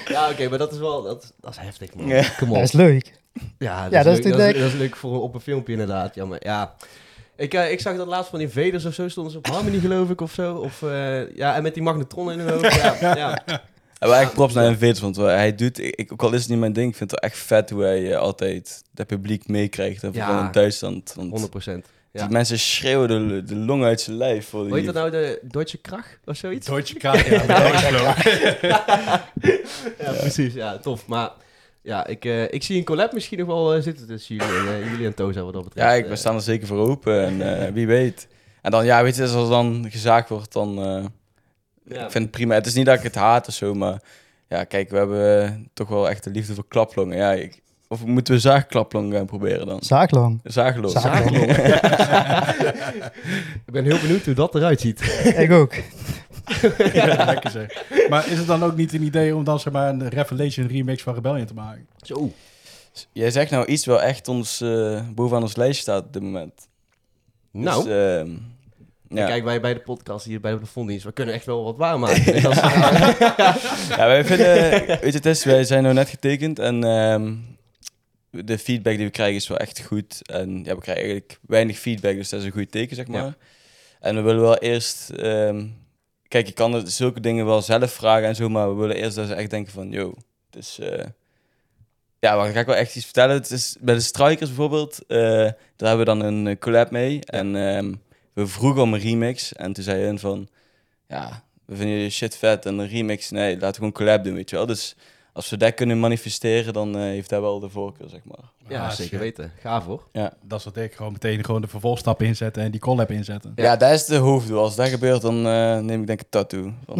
Ja, oké, okay, maar dat is wel... Dat, dat is heftig, man. Ja. Kom op. Dat is leuk. Ja, dat, Ja, is, dat is leuk, de dat, is, dek. dat is leuk voor op een filmpje inderdaad. Ja, maar ja... Ik, uh, ik zag dat laatst van Invaders of zo, stonden ze op Harmony geloof ik of zo. Of, uh, ja, en met die magnetron in hun hoofd. Ja, ja. En eigenlijk props naar Invaders, want hij doet, ik, ook al is het niet mijn ding, ik vind het wel echt vet hoe hij uh, altijd het publiek meekrijgt. En vooral Ja. in Duitsland. Want honderd procent. Ja. die mensen schreeuwen de, de long uit zijn lijf. Voor die... Hoe heet dat nou, de Deutsche Krach of zoiets? Deutsche Krach, ja. Ja, precies. Ja, tof. Maar ja, ik, uh, ik zie een collab misschien nog wel uh, zitten tussen jullie en, uh, jullie en Toza wat dat betreft. Ja, ik, we staan er zeker voor open en uh, wie weet. En dan, ja, weet je, als er dan gezaakt wordt, dan... Uh, Ja. Ik vind het prima. Het is niet dat ik het haat of zo, maar... Ja, kijk, we hebben uh, toch wel echt de liefde voor klaplongen. Ja, ik, of moeten we zaagklaplong gaan proberen dan? Zaaklang. Zaagloos. Zaagloos. Ik ben heel benieuwd hoe dat eruit ziet. Ik ook. Ja, lekker zeg. Maar is het dan ook niet een idee om dan zeg maar een Revelation remix van Rebellion te maken? Zo. Jij zegt nou iets wel echt ons, uh, bovenaan ons lijstje staat op dit moment. Nou... Dus, uh, ja. Kijk, wij bij de podcast hier bij de Fonddienst, we kunnen echt wel wat waarmaken. Dus dat is, Ja, wij vinden, weet je, het is, wij zijn nou net getekend en um, de feedback die we krijgen is wel echt goed. En ja, we krijgen eigenlijk weinig feedback, dus dat is een goed teken, zeg maar. Ja. En we willen wel eerst, um, kijk, je kan er zulke dingen wel zelf vragen en zo, maar we willen eerst dat ze echt denken van, yo, dus... Uh, ja, maar ga ik wel echt iets vertellen. Het is, bij de Strikers bijvoorbeeld, uh, daar hebben we dan een collab mee. Ja. En um, we vroegen om een remix. En toen zei hun van, ja, we vinden je shit vet. En een remix, nee, laten we gewoon collab doen, weet je wel. Dus als we dat kunnen manifesteren, dan uh, heeft dat wel de voorkeur, zeg maar. ja, Ah, zeker shit. weten. Gaaf hoor. Ja. Dat is wat ik gewoon meteen gewoon de vervolgstap inzetten en die collab inzetten. Ja, ja, dat is de hoofddoel. Als dat gebeurt, dan uh, neem ik denk een tattoo. Van,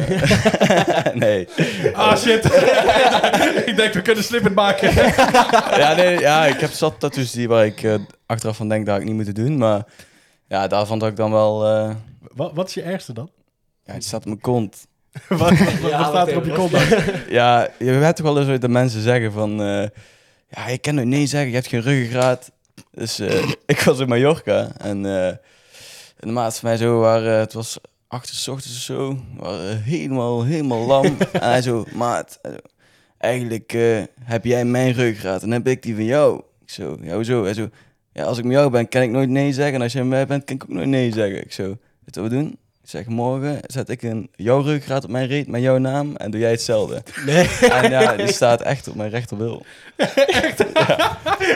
uh, nee. Ah, shit. Ik denk, we kunnen slippend maken. Ja, nee, ja, ik heb zat tattoos die waar ik uh, achteraf van denk dat ik niet moet doen. Maar ja, daarvan dat ik dan wel... Uh, wat, wat is je ergste dan? ja, het staat op mijn kont. wat wat, wat, Ja, wat staat er op je kont dan? Ja, je weet toch wel eens dat mensen zeggen van... Uh, ja, je kan nooit nee zeggen, je hebt geen ruggengraat. Dus uh, ik was in Mallorca en uh, de maat van mij zo waren... Het was acht uur 's ochtends of zo. We waren helemaal, helemaal lam. En hij zo, maat, hij zo, eigenlijk uh, heb jij mijn ruggengraat en heb ik die van jou. Ik zo, ja, hoezo? Hij zo, ja, als ik met jou ben, kan ik nooit nee zeggen. En als jij met mij bent, kan ik ook nooit nee zeggen. Ik zo, weet je wat we doen? Ik zeg, morgen zet ik een jouw ruggengraat op mijn reet met jouw naam en doe jij hetzelfde. Nee. En ja, die staat echt op mijn rechterbil. Echt? Ja.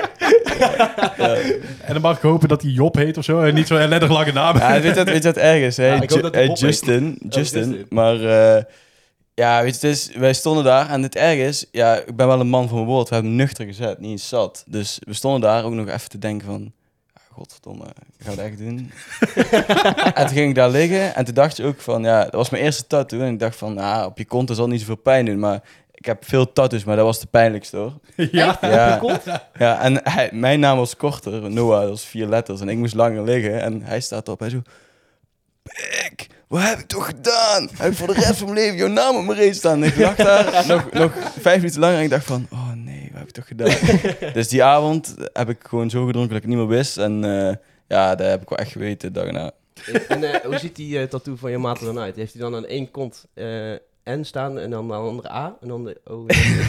Ja. En dan mag ik hopen dat hij Job heet of zo en niet zo'n ellendig lange naam. Ja, weet je wat, weet je wat erg is? Hè? Ja, ik hoop dat hij Ju- Bob Justin, heet. Justin, Oh, Justin. maar uh, ja, weet je, het is, wij stonden daar en het erg is, ja, ik ben wel een man van mijn woord, we hebben hem nuchter gezet, niet eens zat. Dus we stonden daar ook nog even te denken van, godverdomme, ik ga het echt doen. En toen ging ik daar liggen en toen dacht je ook van, ja, dat was mijn eerste tattoo. En ik dacht van, nou, op je kont zal niet zoveel pijn doen, maar ik heb veel tattoos, maar dat was de pijnlijkste hoor. Ja. Ja, ja en hij, mijn naam was korter, Noah, dat was vier letters. En ik moest langer liggen en hij staat op, hij zo... Pik, wat heb ik toch gedaan? Heb ik voor de rest van mijn leven jouw naam op mijn reet staan? En ik lag daar nog, nog vijf minuten lang en ik dacht van... Oh nee, wat heb ik toch gedaan? Dus die avond heb ik gewoon zo gedronken dat ik het niet meer wist. En uh, ja, dat heb ik wel echt geweten daarna. En uh, hoe ziet die uh, tattoo van je maat er dan uit? Heeft hij dan aan één kont uh, N staan en dan aan de andere A en dan de O?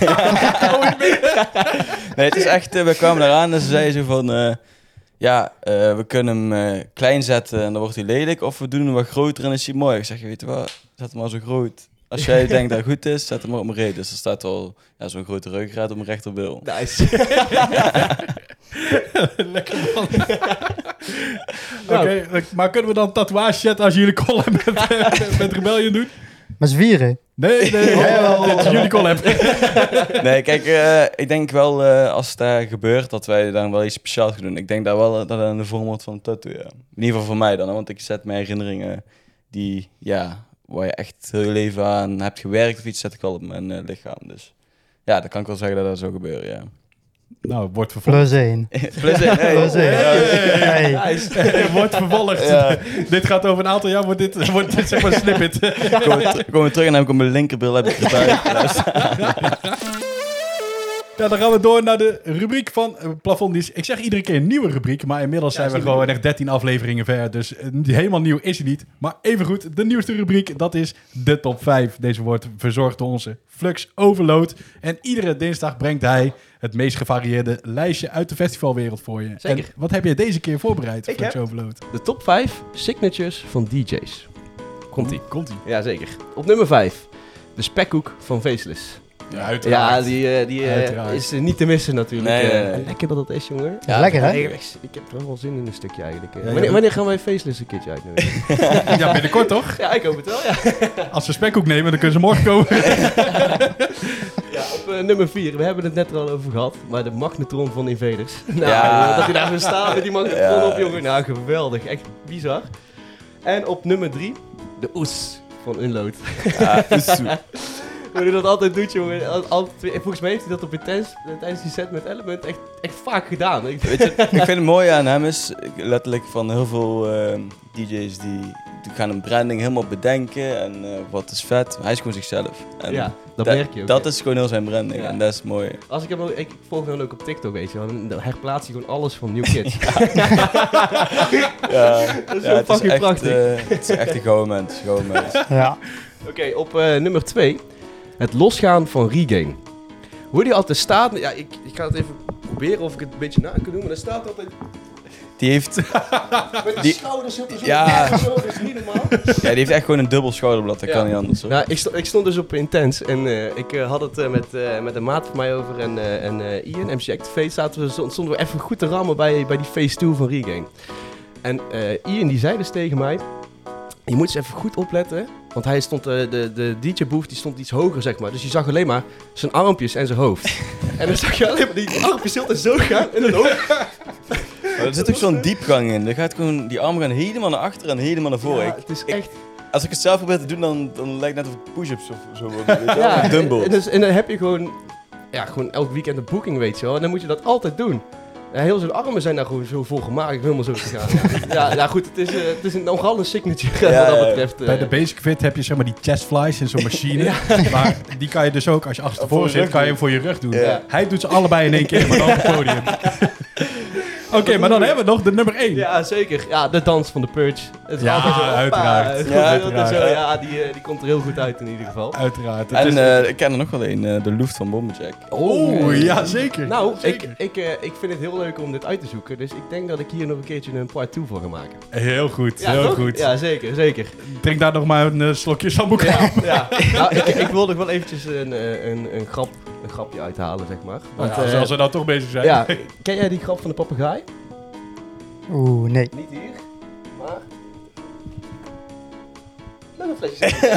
Nee, het is echt... Uh, we kwamen eraan en ze zeiden zo van... Uh, ja, uh, we kunnen hem uh, klein zetten en dan wordt hij lelijk. Of we doen hem wat groter en dan is hij mooi. Ik zeg, je weet je wat, zet hem maar zo groot. Als jij denkt dat het goed is, zet hem maar op mijn reet. Dus er staat al ja, zo'n grote ruggengraat op mijn rechterbil. Nice. Lekker man. Oké, okay, maar kunnen we dan tatoeage zetten als jullie collab met, met, met Rebellion doen? Met z'n vieren. Nee, nee, Ja. dit is jullie collab. Nee, kijk, uh, ik denk wel uh, als dat gebeurt, dat wij dan wel iets speciaals gaan doen. Ik denk daar wel dat dat in de vorm wordt van een tattoo, ja. In ieder geval voor mij dan, hè, want ik zet mijn herinneringen die, ja, waar je echt heel je leven aan hebt gewerkt of iets, zet ik wel op mijn uh, lichaam. Dus ja, dan kan ik wel zeggen dat dat zou gebeuren, ja. Nou, wordt vervolgd. Plus één. Plus één, hey. Plus één. Hey. Hey. Wordt vervolgd. Ja. Dit gaat over een aantal jaar, wordt dit, wordt dit zeg maar een snippet. Komen we, ter- komen we terug en dan heb ik op mijn linkerbil heb ik erbij. Ja, dan gaan we door naar de rubriek van uh, Plafonddienst. Ik zeg iedere keer een nieuwe rubriek, maar inmiddels ja, zijn we gewoon echt dertien afleveringen ver. Dus uh, helemaal nieuw is hij niet. Maar evengoed, de nieuwste rubriek, dat is de top vijf. Deze wordt verzorgd door onze Flux Overload. En iedere dinsdag brengt hij het meest gevarieerde lijstje uit de festivalwereld voor je. Zeker. En wat heb je deze keer voorbereid, Ik Flux heb Overload? de top vijf signatures van D J's. Komt-ie. Komt-ie. Ja, zeker. Op nummer vijf, de spekkoek van Faceless. Ja, uiteraard. Ja, die, uh, die uh, Uiteraard. is uh, niet te missen natuurlijk. Nee, nee, Uh, nee. lekker dat het is, jongen. Ja, lekker, hè? Ik, ik heb er wel zin in een stukje eigenlijk. Uh. Ja, ja, wanneer, ja. wanneer gaan wij Faceless een keertje uitnodigen? Ja, binnenkort toch? Ja, ik hoop het wel, ja. Als we spekkoek nemen, dan kunnen ze morgen komen. ja op uh, nummer vier, we hebben het net er al over gehad, maar de magnetron van Invaders. Nou, Ja. uh, dat hij daar zo staat met die magnetron Ja. op, jongen. Nou, geweldig. Echt bizar. En op nummer drie, de oes van Unload. Ja, is zo. Hoe hij dat altijd doet, jongen. Al, al, volgens mij heeft hij dat op Intense, tijdens die set met Element echt, echt vaak gedaan. Ik, Weet je, ik vind het mooie aan hem is, letterlijk van heel veel uh, D J's die, die gaan een branding helemaal bedenken en uh, wat is vet. Hij is gewoon zichzelf. En ja, dat da- merk je ook. Dat hè. is gewoon heel zijn branding Ja. en dat is mooi. Als ik hem ook, ik volg hem ook op TikTok, weet je wel. En dan herplaatst hij gewoon alles van New Kids. Ja, Dat is ja, zo het, is fucking echt, prachtig. uh, het is echt een gouden mens. Gouden mens. Ja. Oké, op uh, nummer twee. Het losgaan van Regain. Hoe die altijd staat... Ja, ik, ik ga het even proberen of ik het een beetje na kan doen. Maar er staat altijd... Die heeft, Met die, Die- schouders op de zo. Ja. Zo, dat is niet normaal. ja, die heeft echt gewoon een dubbel schouderblad. Dat Ja. kan niet anders. Hoor. Nou, ik, sto- ik stond dus op Intense en uh, ik uh, had het uh, met, uh, met een maat van mij over en, uh, en uh, Ian, M C Activate, zaten we, stond- stonden we even goed te rammen bij, bij die phase twee van Regain. En uh, Ian die zei dus tegen mij, je moet eens even goed opletten, want hij stond, uh, de, de D J-booth die stond iets hoger zeg maar, dus je zag alleen maar zijn armpjes en zijn hoofd. En dan zag je alleen maar die armpjes heel te zo gaan en het hoofd. Maar er zit ook zo'n diepgang in. Dan gaat gewoon, die armen gaan helemaal naar achter en helemaal naar voren. Ja, Ik- het is ik- echt... Als ik het zelf probeer te doen, dan, dan lijkt het net of push-ups of zo worden. Weet je wel? Ja, Of dumbbells. en, dus, en dan heb je gewoon, ja, gewoon elk weekend een boeking, weet je wel. En dan moet je dat altijd doen. Ja, heel zijn armen zijn daar gewoon zo vol gemaakt, helemaal zo te gaan. Ja, ja goed, het is, uh, het is een, nogal een signature Ja, wat dat ja, ja. betreft. uh. Bij de Basic Fit heb je zeg maar die chest flies in zo'n machine. Maar die kan je dus ook, als je achterstevoren Voor je zit, kan je rug hem voor je rug doen. Ja. Hij doet ze allebei in één keer, maar dan op het podium. Oké, maar dan hebben we nog de nummer één. Ja, zeker. Ja, de dans van de Purge. Het is Ja, altijd zo, hoppa, uiteraard. het Ja, komt heel uiteraard. zo, ja die, uh, die komt er heel goed uit in ieder geval. Uiteraard. Het En is- eh, ik ken er nog wel een, eh, de Luft van Bomberjack. oh, ja, zeker. Nou, ik, Zeker. ik, uh, ik vind het heel leuk om dit uit te zoeken. Dus ik denk dat ik hier nog een keertje een part twee voor ga maken. Heel goed, Ja, heel toch? goed. Ja, zeker, zeker. Drink daar nog maar een eh, slokje sambuca. Ja, ja. Nou, ik, ik wil nog wel eventjes een, eh, een, een, grap, een grapje uithalen, zeg maar. Nou Want, ja, eh, als we nou toch bezig zijn. ja, ken jij die grap van de papegaai? Oeh, nee. Niet hier, maar... Met een flesje.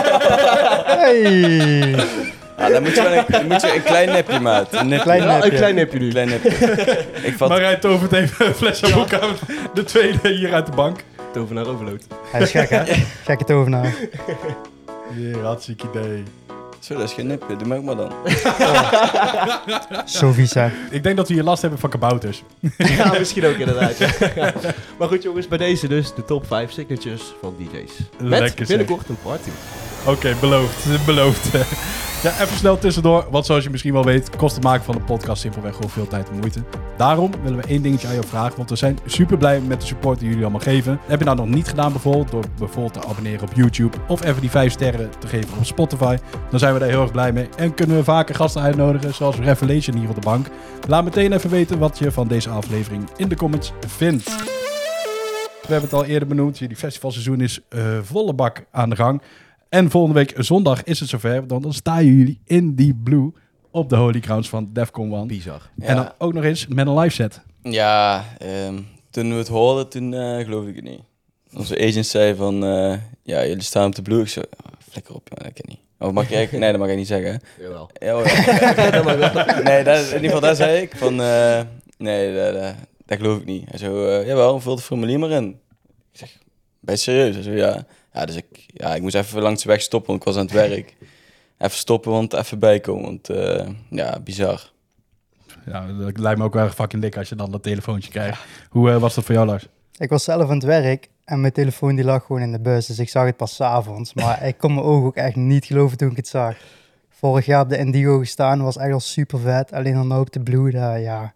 Hey. Ja, dan moet je wel een, dan moet je een klein nepje, maat. Een nepje. Klein Ja, een nepje. klein nepje nu. Een klein nepje. Ik vat... Maar hij tovert even een fles sambuca, de tweede hier uit de bank. Tovenaar overload. Hij is gek, hè? Gekke tovenaar. Ja, hartstikke idee. Zo, dat is geen nepje. Doe mij ook maar dan. Zo vies, hè? Ik denk dat we hier last hebben van kabouters. Ja, misschien ook inderdaad. Ja. Maar goed jongens, bij deze dus de top vijf signatures van D J's. Met Lekker zeg. binnenkort een party. Oké, beloofd. Beloofd. Ja, even snel tussendoor. Want zoals je misschien wel weet, kost het maken van de podcast simpelweg gewoon veel tijd en moeite. Daarom willen we één dingetje aan jou vragen. Want we zijn super blij met de support die jullie allemaal geven. Heb je nou nog niet gedaan bijvoorbeeld, door bijvoorbeeld te abonneren op YouTube. Of even die vijf sterren te geven op Spotify. Dan zijn we daar heel erg blij mee. En kunnen we vaker gasten uitnodigen, zoals Revelation hier op de bank. Laat meteen even weten wat je van deze aflevering in de comments vindt. We hebben het al eerder benoemd. Jullie festivalseizoen is uh, volle bak aan de gang. En volgende week zondag is het zover. Want dan staan jullie in die blue op de Holy Crowns van Defcon one. Bizar. Ja, En dan ook nog eens met een live set. ja ehm, toen we het hoorden, toen uh, geloofde ik het niet. Onze agent zei van, uh, ja, jullie staan op de blue. Ik zei, oh, flikker op, ja, dat kan niet. Oh, mag je eigenlijk? Nee, dat mag ik niet zeggen. Hè? Jawel. Ja, oh, ja. Dat mag wel. Nee, dat, in ieder geval daar zei ik van, uh, nee, dat, dat, dat geloof ik niet. Hij zo, uh, jawel, vul het formulier maar in. Ik zeg, ben je serieus? Hij zo, ja. Ja, dus ik, ja, ik moest even langs de weg stoppen, want ik was aan het werk. Even stoppen, want even bijkomen, want uh, ja, bizar. Ja, dat lijkt me ook wel erg fucking dik als je dan dat telefoontje krijgt. Hoe uh, was dat voor jou, Lars? Ik was zelf aan het werk en mijn telefoon die lag gewoon in de bus. Dus ik zag het pas 's avonds. Maar ik kon mijn ogen ook echt niet geloven toen ik het zag. vorig jaar op de Indigo gestaan. Was echt al super vet. Alleen dan op de Blue, daar, ja,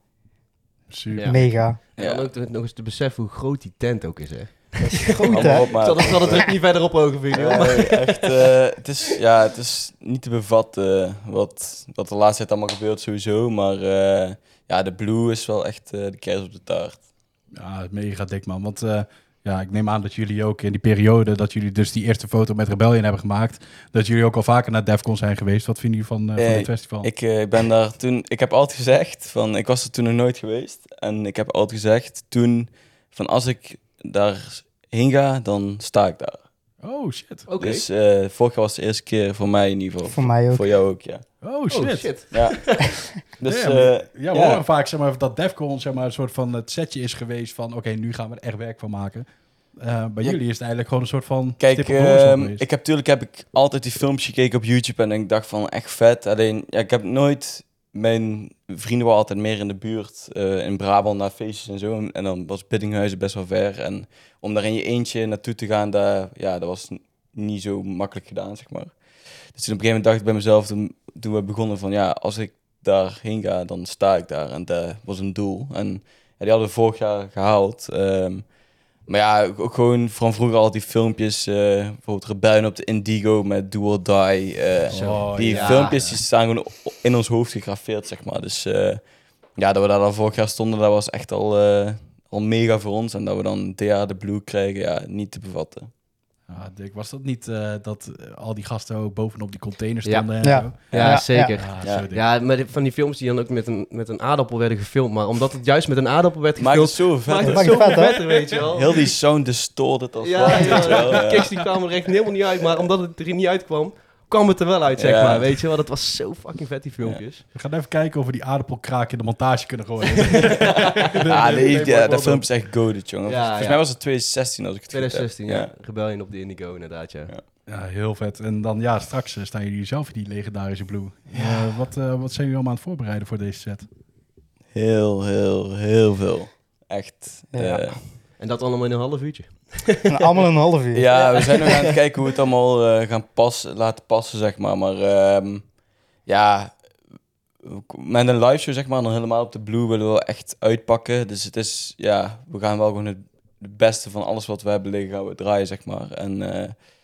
Super. Ja. mega. En dan ook te- nog eens te beseffen hoe groot die tent ook is, hè. Dat is groot, Allemaal hè? op, maar- Ik zal het, zal het druk niet verder ophogen, video. Ja, maar- nee, echt, eh, het, is, ja, het is niet te bevatten wat, wat de laatste tijd allemaal gebeurt sowieso. Maar uh, ja, de Blue is wel echt uh, de kers op de taart. Ja, mega dik, man. Want uh, ja, ik neem aan dat jullie ook in die periode... dat jullie dus die eerste foto met Rebellion hebben gemaakt... dat jullie ook al vaker naar Defcon zijn geweest. Wat vinden jullie van, uh, van Eh, dit festival? Ik uh, ben daar toen... Ik heb altijd gezegd van... Ik was er toen nog nooit geweest. En ik heb altijd gezegd toen... van als ik daarheen ga, dan sta ik daar. Oh, shit. Oké. Dus uh, vorig jaar was de eerste keer voor mij in ieder geval. Voor mij ook. Voor jou ook, ja. Oh, shit. Oh, shit. Ja. Dus, ja, uh, maar- ja, we ja. horen vaak zeg maar, dat Defcon zeg maar, een soort van het setje is geweest van... oké, okay, nu gaan we er echt werk van maken. Uh, bij Ja. jullie is het eigenlijk gewoon een soort van... Kijk, stip op de horizon ehm, geweest. ik heb natuurlijk heb ik altijd die filmpjes gekeken op YouTube en ik dacht van echt vet. Alleen, ja, ik heb nooit... Mijn vrienden waren altijd meer in de buurt, uh, in Brabant, naar feestjes en zo. En, en dan was Biddinghuizen best wel ver. En om daar in je eentje naartoe te gaan, daar, ja, dat was n- niet zo makkelijk gedaan, zeg maar. Dus toen op een gegeven moment dacht ik bij mezelf, toen, toen we begonnen van... ja, als ik daarheen ga, dan sta ik daar. En dat was een doel. En ja, die hadden we vorig jaar gehaald. Um, Maar ja, ook gewoon van vroeger al die filmpjes, uh, bijvoorbeeld Rebellion op de Indigo met Do or Die. Uh, Oh, die ja. filmpjes die staan gewoon in ons hoofd gegraveerd, zeg maar. Dus uh, ja, dat we daar dan vorig jaar stonden, dat was echt al, uh, al mega voor ons. En dat we dan dit jaar de Blue krijgen, ja, niet te bevatten. Ja, Dick, was dat niet uh, dat uh, al die gasten ook bovenop die container Ja. stonden? En Ja. zo? Ja, Ja, zeker. Ja, Ja. zo dik. Ja, maar die- van die films die dan ook met een, met een aardappel werden gefilmd. Maar omdat het juist met een aardappel werd Maakt het gefilmd, zo vet. maakt het Maakt zo het vet, hè? vetter, weet je wel. Heel die sound distorted als Ja, wat, weet je wel. ja. Ja. Kicks die kwamen er echt helemaal niet uit. Maar omdat het er niet uitkwam, kwam het er wel uit, zeg Ja. maar. Weet je wel, dat was zo fucking vet, die filmpjes. We gaan even kijken of we die aardappelkraak in de montage kunnen gooien. Ah, nee, mooi ja, dat voorbeeld. film is echt goated, jongen. Ja, Volgens ja. mij was het twintig zestien als ik het goed heb. twintig zestien, ja. Rebellion op de Indigo, inderdaad, ja. Ja. Ja, heel vet. En dan ja, straks uh, staan jullie zelf in die legendarische Blue. Uh, wat, uh, wat zijn jullie allemaal aan het voorbereiden voor deze set? Heel, heel, heel veel. Echt. Ja. eh, En dat allemaal in een half uurtje. En allemaal een half uur. Ja, we zijn nog aan het kijken hoe we het allemaal uh, gaan passen, laten passen, zeg maar. Maar um, ja, met een live show, zeg maar, dan helemaal op de Blue willen we wel echt uitpakken. Dus het is, ja, we gaan wel gewoon het, het beste van alles wat we hebben liggen gaan we draaien, zeg maar. En uh,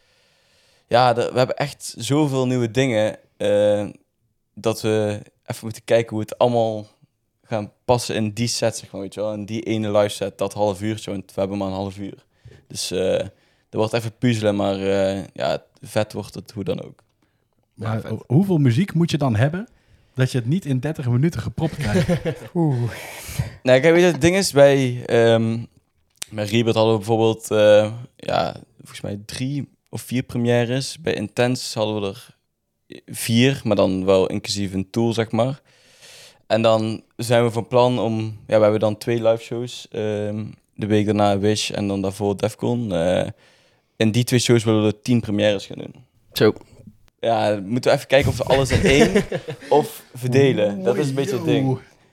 ja, de, we hebben echt zoveel nieuwe dingen uh, dat we even moeten kijken hoe het allemaal gaan passen in die set, zeg maar, weet je wel. In die ene live set, dat half uurtje, want we hebben maar een half uur. Dus uh, er wordt even puzzelen, maar uh, ja, vet wordt het hoe dan ook. Maar, vet. ho- hoeveel muziek moet je dan hebben dat je het niet in dertig minuten gepropt krijgt? Oeh. Nee, kijk, weet je, het ding is, bij, um, bij Rebirth hadden we bijvoorbeeld, uh, ja, volgens mij drie of vier premières. Bij Intense hadden we er vier, maar dan wel inclusief een tour, zeg maar. En dan zijn we van plan om, ja, we hebben dan twee live shows. Um, de week daarna Wish en dan daarvoor Defcon. Uh, in die twee shows willen we tien premières gaan doen. Zo. Ja, dan moeten we even kijken of we alles in één of verdelen. Dat is een beetje het ding.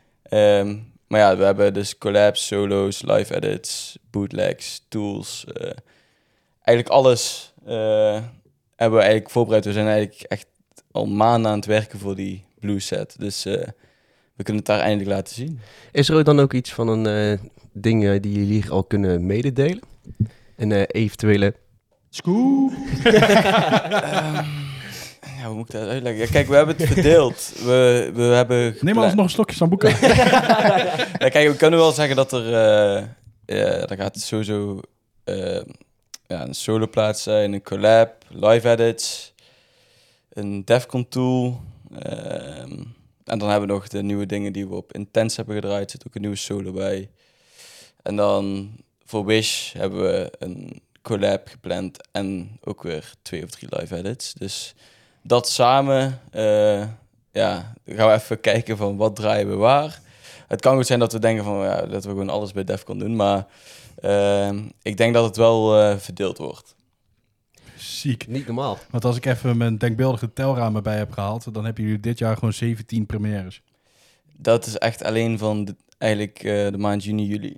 Um, maar ja, we hebben dus collabs, solo's, live edits, bootlegs, tools. Uh, eigenlijk alles uh, hebben we eigenlijk voorbereid. We zijn eigenlijk echt al maanden aan het werken voor die Blue set. Dus uh, we kunnen het daar eindelijk laten zien. Is er dan ook iets van een uh, ding uh, die jullie hier al kunnen mededelen? Een uh, eventuele... Scoop! um, ja, hoe moet ik dat uitleggen? Ja, kijk, we hebben het verdeeld. We, we hebben... Neem maar eens nog een slokje sambuca. Ja, kijk, we kunnen wel zeggen dat er... Uh, ja, er gaat sowieso uh, ja, een soloplaat zijn, een collab, live edits, een Defcon tool. Um, en dan hebben we nog de nieuwe dingen die we op Intense hebben gedraaid. Er zit ook een nieuwe solo bij. En dan voor Wish hebben we een collab gepland en ook weer twee of drie live edits. Dus dat samen, uh, ja, dan gaan we even kijken van wat draaien we waar. Het kan goed zijn dat we denken van, ja, dat we gewoon alles bij Defcon doen, maar uh, ik denk dat het wel uh, verdeeld wordt. Ziek. Niet normaal. Want als ik even mijn denkbeeldige telraam erbij heb gehaald, dan hebben jullie dit jaar gewoon zeventien premières. Dat is echt alleen van de, eigenlijk uh, de maand juni, juli.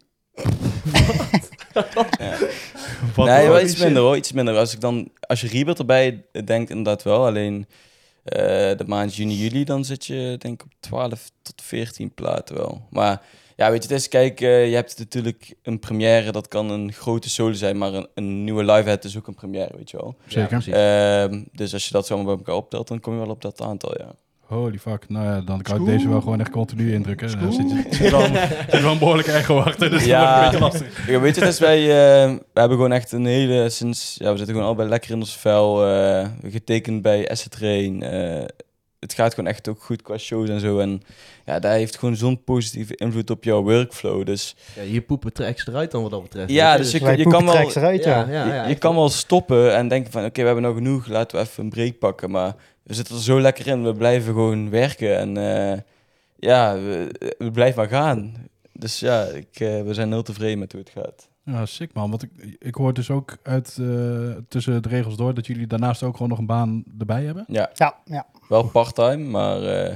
Ja. Wat Nee, wel holy iets shit. minder hoor, iets minder. Als, ik dan, als je Rebirth erbij denkt, inderdaad wel. Alleen de maand juni, juli, dan zit je denk ik op twaalf tot veertien platen wel. Maar ja, weet je, het is, kijk, uh, je hebt natuurlijk een première, dat kan een grote solo zijn, maar een, een nieuwe live head is ook een première, weet je wel. Zeker. Ja, uh, dus als je dat zomaar bij elkaar optelt, dan kom je wel op dat aantal, ja. Holy fuck. Nou ja, dan kan ik deze wel gewoon echt continu indrukken. Dan zit je zit wel, zit wel een behoorlijke echo achter, dus ja, dat is een beetje lastig. Ja, weet je, dus wij uh, we hebben gewoon echt een hele, sinds, ja, we zitten gewoon allebei lekker in ons vel, uh, getekend bij Asset Train. Uh, het gaat gewoon echt ook goed qua shows en zo. En ja, dat heeft gewoon zo'n positieve invloed op jouw workflow. Dus ja, je poepen tracks eruit dan wat dat betreft. ja, dus je, Wij je poepen kan wel, tracks eruit, ja. ja, ja, ja, je, je kan wel stoppen en denken van, oké, okay, we hebben nou genoeg, laten we even een break pakken. Maar we zitten er zo lekker in, we blijven gewoon werken en uh, ja, we, we blijven maar gaan. Dus ja, ik, uh, we zijn heel tevreden met hoe het gaat. Ja, sick man. Want ik, ik hoor dus ook uit uh, tussen de regels door dat jullie daarnaast ook gewoon nog een baan erbij hebben. Ja, Ja, ja. wel part-time, maar uh,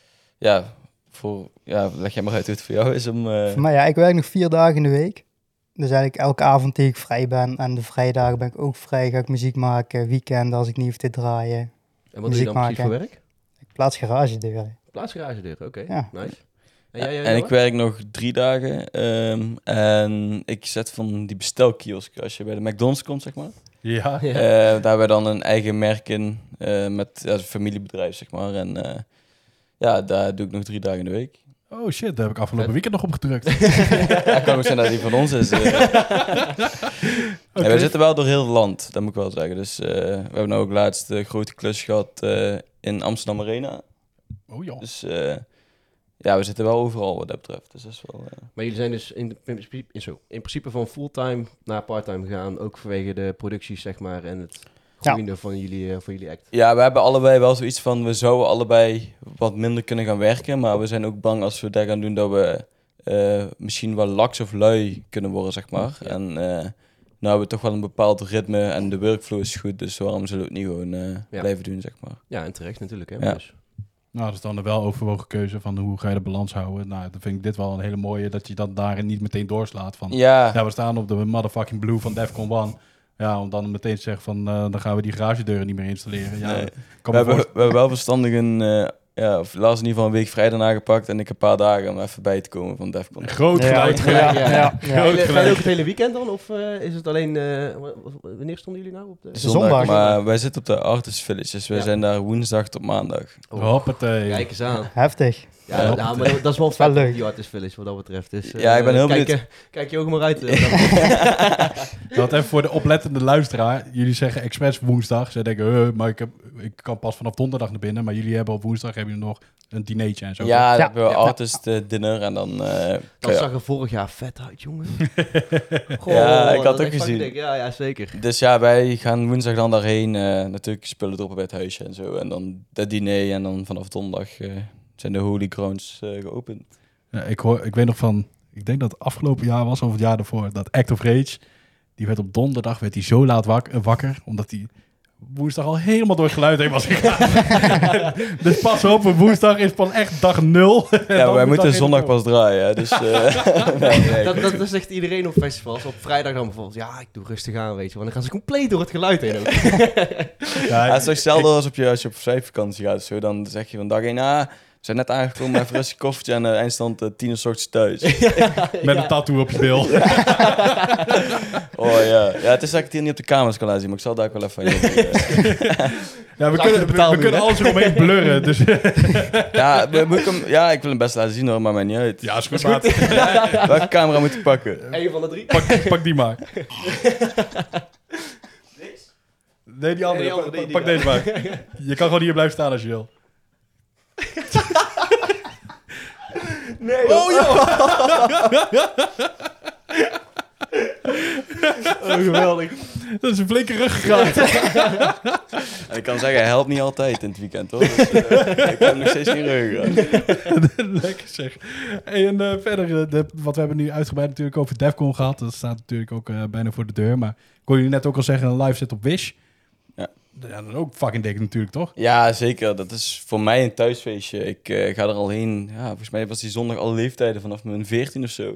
ja, voor, ja, leg jij maar uit hoe het voor jou is om... Uh... Voor mij, ja, ik werk nog vier dagen in de week. Dus eigenlijk elke avond die ik vrij ben en de vrijdagen ben ik ook vrij, ga ik muziek maken, weekend als ik niet hoef te draaien. En wat doe je dan precies voor werk? Ik plaats garagedeuren. Plaats garagedeuren, oké. Okay. Ja. Nice. En, Ja, jij, jij, en jij, ik werk nog drie dagen um, en ik zet van die bestelkiosk als je bij de McDonald's komt, zeg maar. Ja. Ja. Uh, daar hebben we dan een eigen merk in uh, met ja, een familiebedrijf, zeg maar. En uh, ja, daar doe ik nog drie dagen in de week. Oh shit, daar heb ik afgelopen weekend nog op gedrukt. Ja, kan ook zijn dat die van ons is. Uh. Okay. Ja, we zitten wel door heel het land, dat moet ik wel zeggen. Dus uh, we hebben nou ook laatst een grote klus gehad uh, in Amsterdam Arena. Oh joh. Dus uh, ja, we zitten wel overal wat dat betreft. Dus dat is wel, uh... Maar jullie zijn dus in, in, in, zo, in principe van fulltime naar parttime gegaan, ook vanwege de producties, zeg maar, en het groeien ja. van, jullie, uh, van jullie act. Ja, we hebben allebei wel zoiets van, we zouden allebei wat minder kunnen gaan werken, maar we zijn ook bang als we dat gaan doen, dat we uh, misschien wel laks of lui kunnen worden, zeg maar. Ja. En uh, nou hebben we toch wel een bepaald ritme en de workflow is goed, dus waarom zullen we het niet gewoon uh, ja. blijven doen, zeg maar. Ja, en terecht natuurlijk, hè. Ja. Dus. Nou, dat is dan een wel overwogen keuze van hoe ga je de balans houden. Nou, dan vind ik dit wel een hele mooie, dat je dat daarin niet meteen doorslaat. Van, ja. ja, we staan op de motherfucking blue van Defcon one. Ja, om dan meteen te zeggen van, uh, dan gaan we die garagedeuren niet meer installeren. Ja, nee. kan we, hebben, voorst- we hebben wel verstandig een, uh, ja, of laatst in ieder geval een week vrij daarna gepakt en ik een paar dagen om even bij te komen van Defcon. Groot Ja, gelijk. ja, ja, ja, ja. Groot Ga je gelijk. ook het hele weekend dan? Of uh, is het alleen... Uh, wanneer stonden jullie nou op de... Zondag, Zondag. maar wij zitten op de Artist Village, dus wij Ja. zijn daar woensdag tot maandag. Oh, Hoppatee. kijk eens aan. Heftig. Ja, Ja, nou, maar dat is wel wel vet, leuk. die Artist Village, wat dat betreft. Dus, uh, Ja, ik ben heel kijk, benieuwd. uh, kijk je ogen maar uit. Uh, Dat even voor de oplettende luisteraar. Jullie zeggen expres woensdag. Zij denken, uh, maar ik, heb, ik kan pas vanaf donderdag naar binnen. Maar jullie hebben op woensdag hebben jullie nog een dinertje en zo. Ja, dan Ja. hebben we Ja. artist uh, dinner en dan... Uh, dat ja. zag er vorig jaar vet uit, jongen. Goh, Ja, ik had dat het is ook echt gezien. fucking dik. Ja, ja, zeker. Dus ja, wij gaan woensdag dan daarheen. Uh, natuurlijk spullen droppen bij het huisje en zo. En dan dat diner en dan vanaf donderdag uh, zijn de Holy Grounds uh, geopend. Ja, ik, hoor, ik weet nog van, ik denk dat het afgelopen jaar was, of het jaar daarvoor, dat Act of Rage, die werd op donderdag werd hij zo laat wak- wakker, omdat hij woensdag al helemaal door het geluid heen was gegaan. Dus pas op, woensdag is pas echt dag nul. Ja, wij moeten zondag pas draaien. Hè, dus, uh, nee, nee, Dat, dat, dat zegt iedereen op festivals. Op vrijdag dan bijvoorbeeld, ja, ik doe rustig aan, weet je. Want dan gaan ze compleet door het geluid heen ook. Ja, Ja, het is toch hetzelfde als op je, als je op vrijvakantie gaat. Zo, dan zeg je van dag één, ah, we zijn net aangekomen, even rustig koffertje en uh, eindstand uh, tien uur 's ochtends thuis. met ja. een tattoo op je bil. Oh ja. Ja, het is dat ik het hier niet op de kamers kan laten zien, maar ik zal daar ook wel even aan je. Ja, we Zou kunnen, je we, betalen we nu, kunnen hè? alles eromheen blurren. Dus Ja, we- moet ik hem, ja, ik wil hem best laten zien hoor, maar mij niet uit. ja, is goed. maat. Welke camera moet ik pakken? Eén van de drie. Pak, pak die maar. Nee, die andere. Nee, die andere, die- pak pak die- deze maar. Je kan gewoon hier blijven staan als je wil. Nee, Oh joh! Oh, geweldig. Dat is een flinke ruggengraat. En ik kan zeggen, hij helpt niet altijd in het weekend hoor. Dus, uh, ik heb hem nog steeds niet ruggen. Lekker zeg. Hey, en uh, verder, uh, de, wat we hebben nu uitgebreid natuurlijk over Defcon gehad. Dat staat natuurlijk ook uh, bijna voor de deur. Maar kon jullie net ook al zeggen, een live set op Wish. Ja. Ja, dat is ook fucking dik natuurlijk, toch? Ja, zeker. Dat is voor mij een thuisfeestje. Ik uh, ga er al heen. Ja, volgens mij was die zondag alle leeftijden vanaf mijn veertien of zo.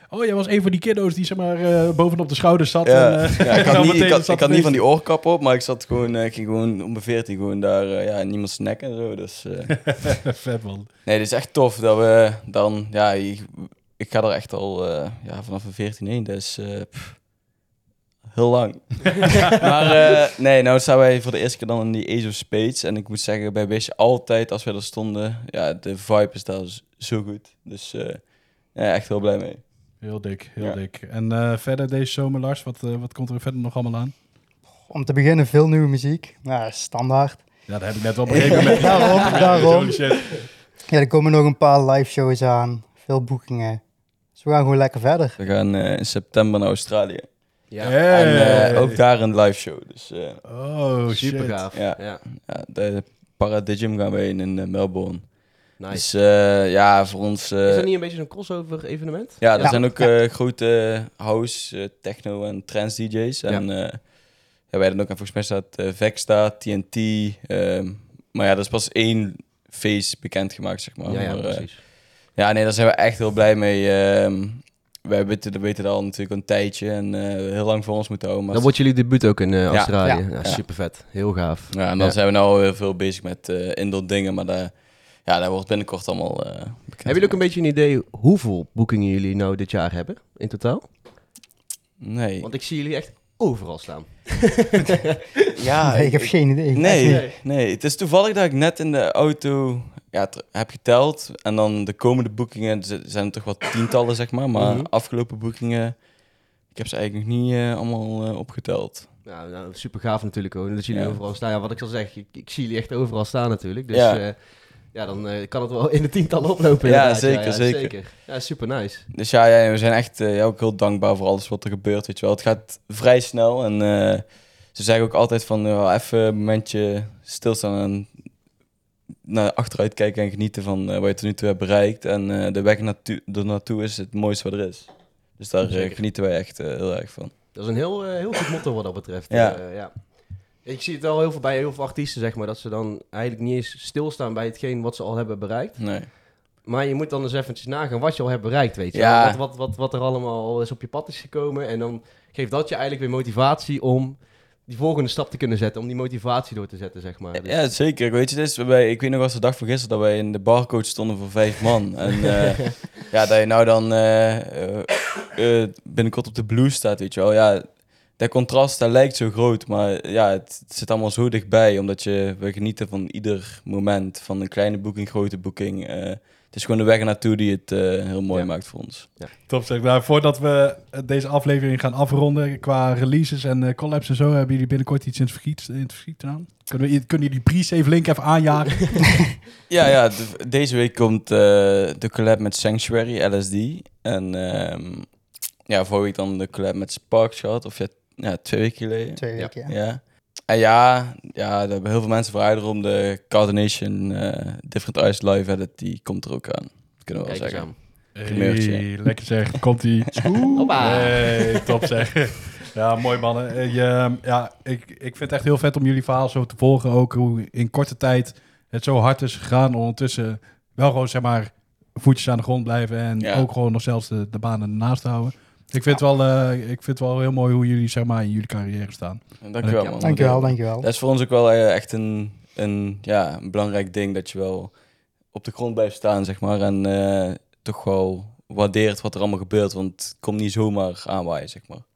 Oh, jij was een van die kiddo's die zeg maar uh, bovenop de schouders zat. Ja, en, uh, ja, ik had, niet, ik had, ik had niet van die oor. oorkap op, maar ik zat gewoon, uh, ik ging gewoon om mijn veertien gewoon daar, uh, ja, niemands nek en zo. Dus, uh... Vet, man. Nee, het is echt tof dat we dan, ja, ik, ik ga er echt al uh, ja, vanaf mijn veertien heen, dus uh, pff, heel lang. Maar uh, nee, nou staan wij voor de eerste keer dan in die Ace of Spades. En ik moet zeggen, bij Wish altijd als we er stonden, ja, de vibe is daar zo goed. Dus uh, ja, echt heel blij mee. Heel dik, heel Ja. dik. En uh, verder deze zomer, Lars, wat, uh, wat komt er verder nog allemaal aan? Om te beginnen veel nieuwe muziek. Ja, standaard. Ja, dat heb ik net wel begrepen. Met daarom, daarom. Holy shit. Ja, er komen nog een paar live shows aan. Veel boekingen. Dus we gaan gewoon lekker verder. We gaan uh, in september naar Australië. Ja, En Hey. uh, ook daar een live show. Dus uh, Oh, super shit. gaaf. Ja. Ja. ja, de Paradigm gaan we heen in uh, Melbourne. Nice. Dus uh, ja, voor ons... Uh, Is dat niet een beetje een crossover evenement? Ja, er Ja. zijn ook Ja. uh, grote house, uh, techno en trance D J's. En uh, ja, wij dan ook, en volgens mij staat uh, Vexta, T N T. Um, maar ja, dat is pas één feest bekendgemaakt, zeg maar. Ja, ja, maar, uh, precies. ja, nee, daar zijn we echt heel blij mee. Um, wij weten, weten dat al natuurlijk een tijdje en uh, heel lang voor ons moeten houden. Maar Dan wordt jullie debuut ook in uh, Australië. Ja, Ja. Ja. super vet. Heel gaaf. ja, en dan Ja. zijn we nou al heel veel bezig met uh, indoor dingen, maar daar, ja, daar wordt binnenkort allemaal uh, bekend. Hebben jullie ook een beetje een idee hoeveel boekingen jullie nou dit jaar hebben in totaal? Nee. Want ik zie jullie echt overal staan. ja, Nee, ik heb geen idee. Echt Nee, niet. nee, nee. Het is toevallig dat ik net in de auto ja, t- heb geteld. En dan de komende boekingen z- zijn er toch wel tientallen, zeg maar. Maar Mhm. afgelopen boekingen, ik heb ze eigenlijk nog niet uh, allemaal uh, opgeteld. Nou, nou, super gaaf natuurlijk ook. Dat jullie Ja. overal staan. Ja, wat ik al zeg, ik, ik zie jullie echt overal staan natuurlijk. Dus Ja. ja, ja dan uh, kan het wel in de tientallen oplopen. Ja, inderdaad. zeker, zeker. Ja, super nice. Dus ja, ja we zijn echt uh, ja, ook heel dankbaar voor alles wat er gebeurt, weet je wel. Het gaat vrij snel en uh, ze zeggen ook altijd van uh, even een momentje stilstaan en naar achteruit kijken en genieten van uh, wat je tot nu toe hebt bereikt. En uh, de weg naartoe, er naartoe is het mooiste wat er is. Dus daar uh, Zeker. genieten wij echt uh, heel erg van. Dat is een heel, uh, heel goed motto wat dat betreft. Ja. Uh, ja. Ik zie het al heel veel bij heel veel artiesten, zeg maar, dat ze dan eigenlijk niet eens stilstaan bij hetgeen wat ze al hebben bereikt. Nee. Maar je moet dan eens eventjes nagaan wat je al hebt bereikt, weet je. Ja. wel. Wat, wat, wat, wat er allemaal al is op je pad is gekomen. En dan geeft dat je eigenlijk weer motivatie om die volgende stap te kunnen zetten. Om die motivatie door te zetten, zeg maar. Dus, Ja, zeker. Weet je, dus wij, ik weet nog als de dag van gisteren dat wij in de barcode stonden voor vijf man. En uh, ja, dat je nou dan uh, uh, uh, binnenkort op de Blue staat, weet je wel. Ja, dat contrast, dat lijkt zo groot, maar ja, het, het zit allemaal zo dichtbij. Omdat je, we genieten van ieder moment, van een kleine boeking, grote boeking. Uh, het is gewoon de weg naartoe die het uh, heel mooi Ja. maakt voor ons. Top zeg. Nou, voordat we deze aflevering gaan afronden qua releases en uh, collabs en zo, hebben jullie binnenkort iets in het verschiet, in het verschiet gedaan? Kunnen, we, kunnen jullie die pre-save link even aanjagen? Ja, ja de- deze week komt uh, de collab met Sanctuary, L S D. En um, ja, vorige week dan de collab met Sparks gehad, of ja, ja twee weken geleden. Twee weken, ja. Ja. En ja, ja, daar hebben heel veel mensen voor om de Cardination uh, Different Eyes live edit, die komt er ook aan. Dat kunnen we wel kijk eens zeggen. aan. Primeurtje. Hey, lekker zeg. Komt-ie. Hoppa. Hey, top zeg. Ja, mooi mannen. Eh, je, ja, ik, ik vind het echt heel vet om jullie verhaal zo te volgen. Ook hoe in korte tijd het zo hard is gegaan. Ondertussen wel gewoon, zeg maar, voetjes aan de grond blijven. En Ja. ook gewoon nog zelfs de, de banen ernaast houden. Ik vind, het wel, uh, ik vind het wel heel mooi hoe jullie, zeg maar, in jullie carrière staan. En dankjewel, Ja, man. Dankjewel, dankjewel. Dat is voor ons ook wel uh, echt een, een, ja, een belangrijk ding, dat je wel op de grond blijft staan, zeg maar. En uh, toch wel waardeert wat er allemaal gebeurt, want het komt niet zomaar aanwaaien, zeg maar.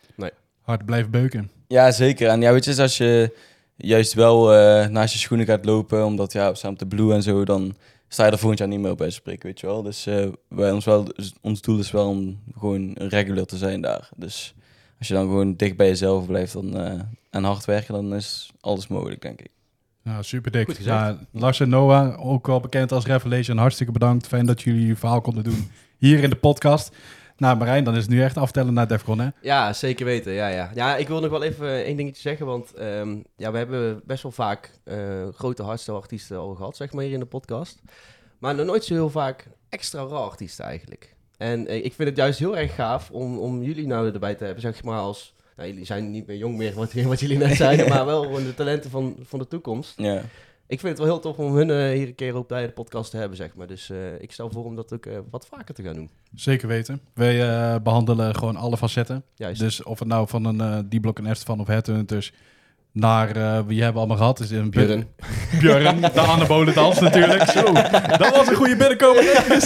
Hard blijven beuken. Ja, zeker. En ja, weet je, dus als je juist wel uh, naast je schoenen gaat lopen, omdat ja, we staan op de Blue en zo, dan sta je er volgend jaar niet meer op bij spreken, weet je wel. Dus uh, wij, ons, wel, ons doel is wel om gewoon regular te zijn daar. Dus als je dan gewoon dicht bij jezelf blijft dan, uh, en hard werken, dan is alles mogelijk, denk ik. Nou, super dik. Goed gezegd. Ja, Lars en Noah, ook wel bekend als Revelation, hartstikke bedankt. Fijn dat jullie je verhaal konden doen hier in de podcast. Nou, Marijn, dan is het nu echt aftellen naar Defcon, hè? Ja, zeker weten. Ja, ja. ja, ik wil nog wel even één dingetje zeggen. Want um, ja, we hebben best wel vaak uh, grote hardstyle-artiesten al gehad, zeg maar, hier in de podcast. Maar nog nooit zo heel vaak extra raw artiesten eigenlijk. En uh, ik vind het juist heel erg gaaf om, om jullie nou erbij te hebben, zeg maar, als... Nou, jullie zijn niet meer jong meer, wat, wat jullie net zeiden, maar wel gewoon de talenten van, van de toekomst. Ja. ik vind het wel heel tof om hun uh, hier een keer op bij de podcast te hebben, zeg maar. Dus uh, ik stel voor om dat ook uh, wat vaker te gaan doen. Zeker weten. Wij uh, behandelen gewoon alle facetten. Juist. Dus of het nou van een uh, D-Block en Estefan of Headhunters naar, uh, wie hebben we allemaal gehad? Is een Björn. Björn, de anabolen dans natuurlijk. Zo, dat was een goede binnenkomen.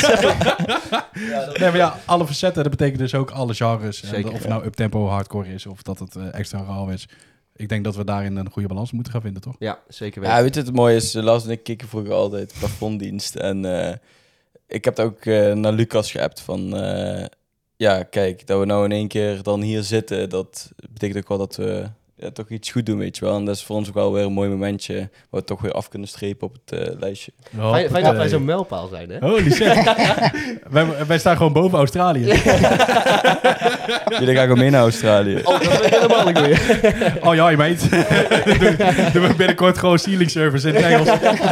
ja, dat... Nee, maar ja, alle facetten, dat betekent dus ook alle genres. Zeker, en of het ja. nou uptempo hardcore is, of dat het uh, extra rauw is. Ik denk dat we daarin een goede balans moeten gaan vinden, toch? Ja, zeker weten. Ja, weet je wat het mooie is? Lars en ik kikken vroeger altijd plafonddienst. En uh, ik heb ook uh, naar Lucas geappt van... Uh, ja, kijk, dat we nou in één keer dan hier zitten... dat betekent ook wel dat we ja, toch iets goed doen, weet je wel. En dat is voor ons ook wel weer een mooi momentje... waar we toch weer af kunnen strepen op het uh, lijstje. Oh, fijn, fijn dat wij zo'n mijlpaal zijn, hè? Holy shit. wij, wij staan gewoon boven Australië. Jullie gaan gewoon mee naar Australië. Oh, dat is helemaal niet meer. Oh ja, je meid. Doen we binnenkort gewoon ceiling service in het Engels.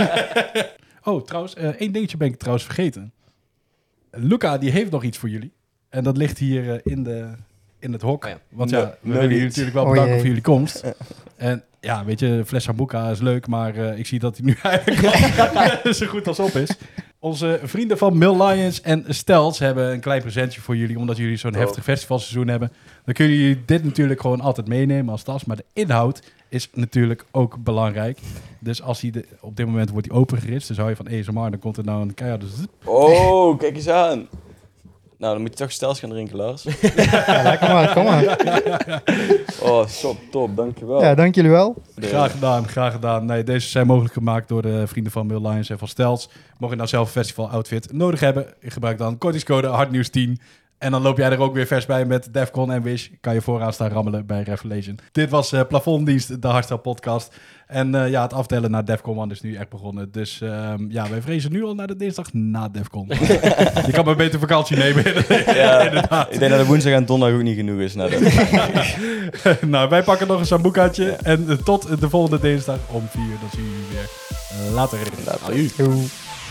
Oh, trouwens, uh, één dingetje ben ik trouwens vergeten. Luca, die heeft nog iets voor jullie. En dat ligt hier uh, in, de, in het hok. Oh ja. Want ja, No, we no willen jullie niet. natuurlijk wel Oh bedanken jee. voor jullie komst. En ja, weet je, een fles Sambuca is leuk, maar uh, ik zie dat hij nu eigenlijk zo goed als op is. Onze vrienden van Mill Lions en Stels hebben een klein presentje voor jullie, omdat jullie zo'n Oh. heftig festivalseizoen hebben. Dan kunnen jullie dit natuurlijk gewoon altijd meenemen als tas, maar de inhoud is natuurlijk ook belangrijk. Dus als hij de, op dit moment wordt hij opengeritst, dus hou je van A S M R, dan komt er nou een keiharde zip. Oh, kijk eens aan. Nou, dan moet je toch Stels gaan drinken, Lars. Ja, lekker maar, kom maar. Oh, top, top, dankjewel. Ja, dank jullie wel. Graag gedaan, graag gedaan. Nee, deze zijn mogelijk gemaakt door de vrienden van Mill Lions en van Stels. Mocht je nou zelf een festival outfit nodig hebben, gebruik dan kortingscode hardnieuws tien. En dan loop jij er ook weer vers bij met Defcon en Wish. Kan je vooraan staan rammelen bij Revelation. Dit was uh, Plafonddienst, de Hardstyle podcast. En uh, ja, het aftellen naar Defcon one is nu echt begonnen. Dus um, ja, wij vrezen nu al naar de dinsdag na Defcon. Je kan maar beter vakantie nemen. Ja, Inderdaad. ik denk dat de woensdag en donderdag ook niet genoeg is. Nou, dat... nou, wij pakken nog een sambucaatje. Ja. En uh, tot de volgende dinsdag om vier uur. Dan zien we jullie weer uh, later. Later. Doei.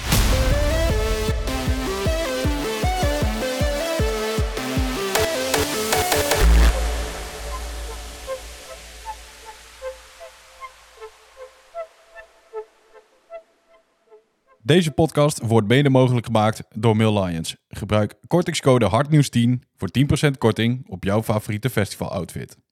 Deze podcast wordt mede mogelijk gemaakt door Mill Lions. Gebruik kortingscode hardnieuws tien voor tien procent korting op jouw favoriete festival outfit.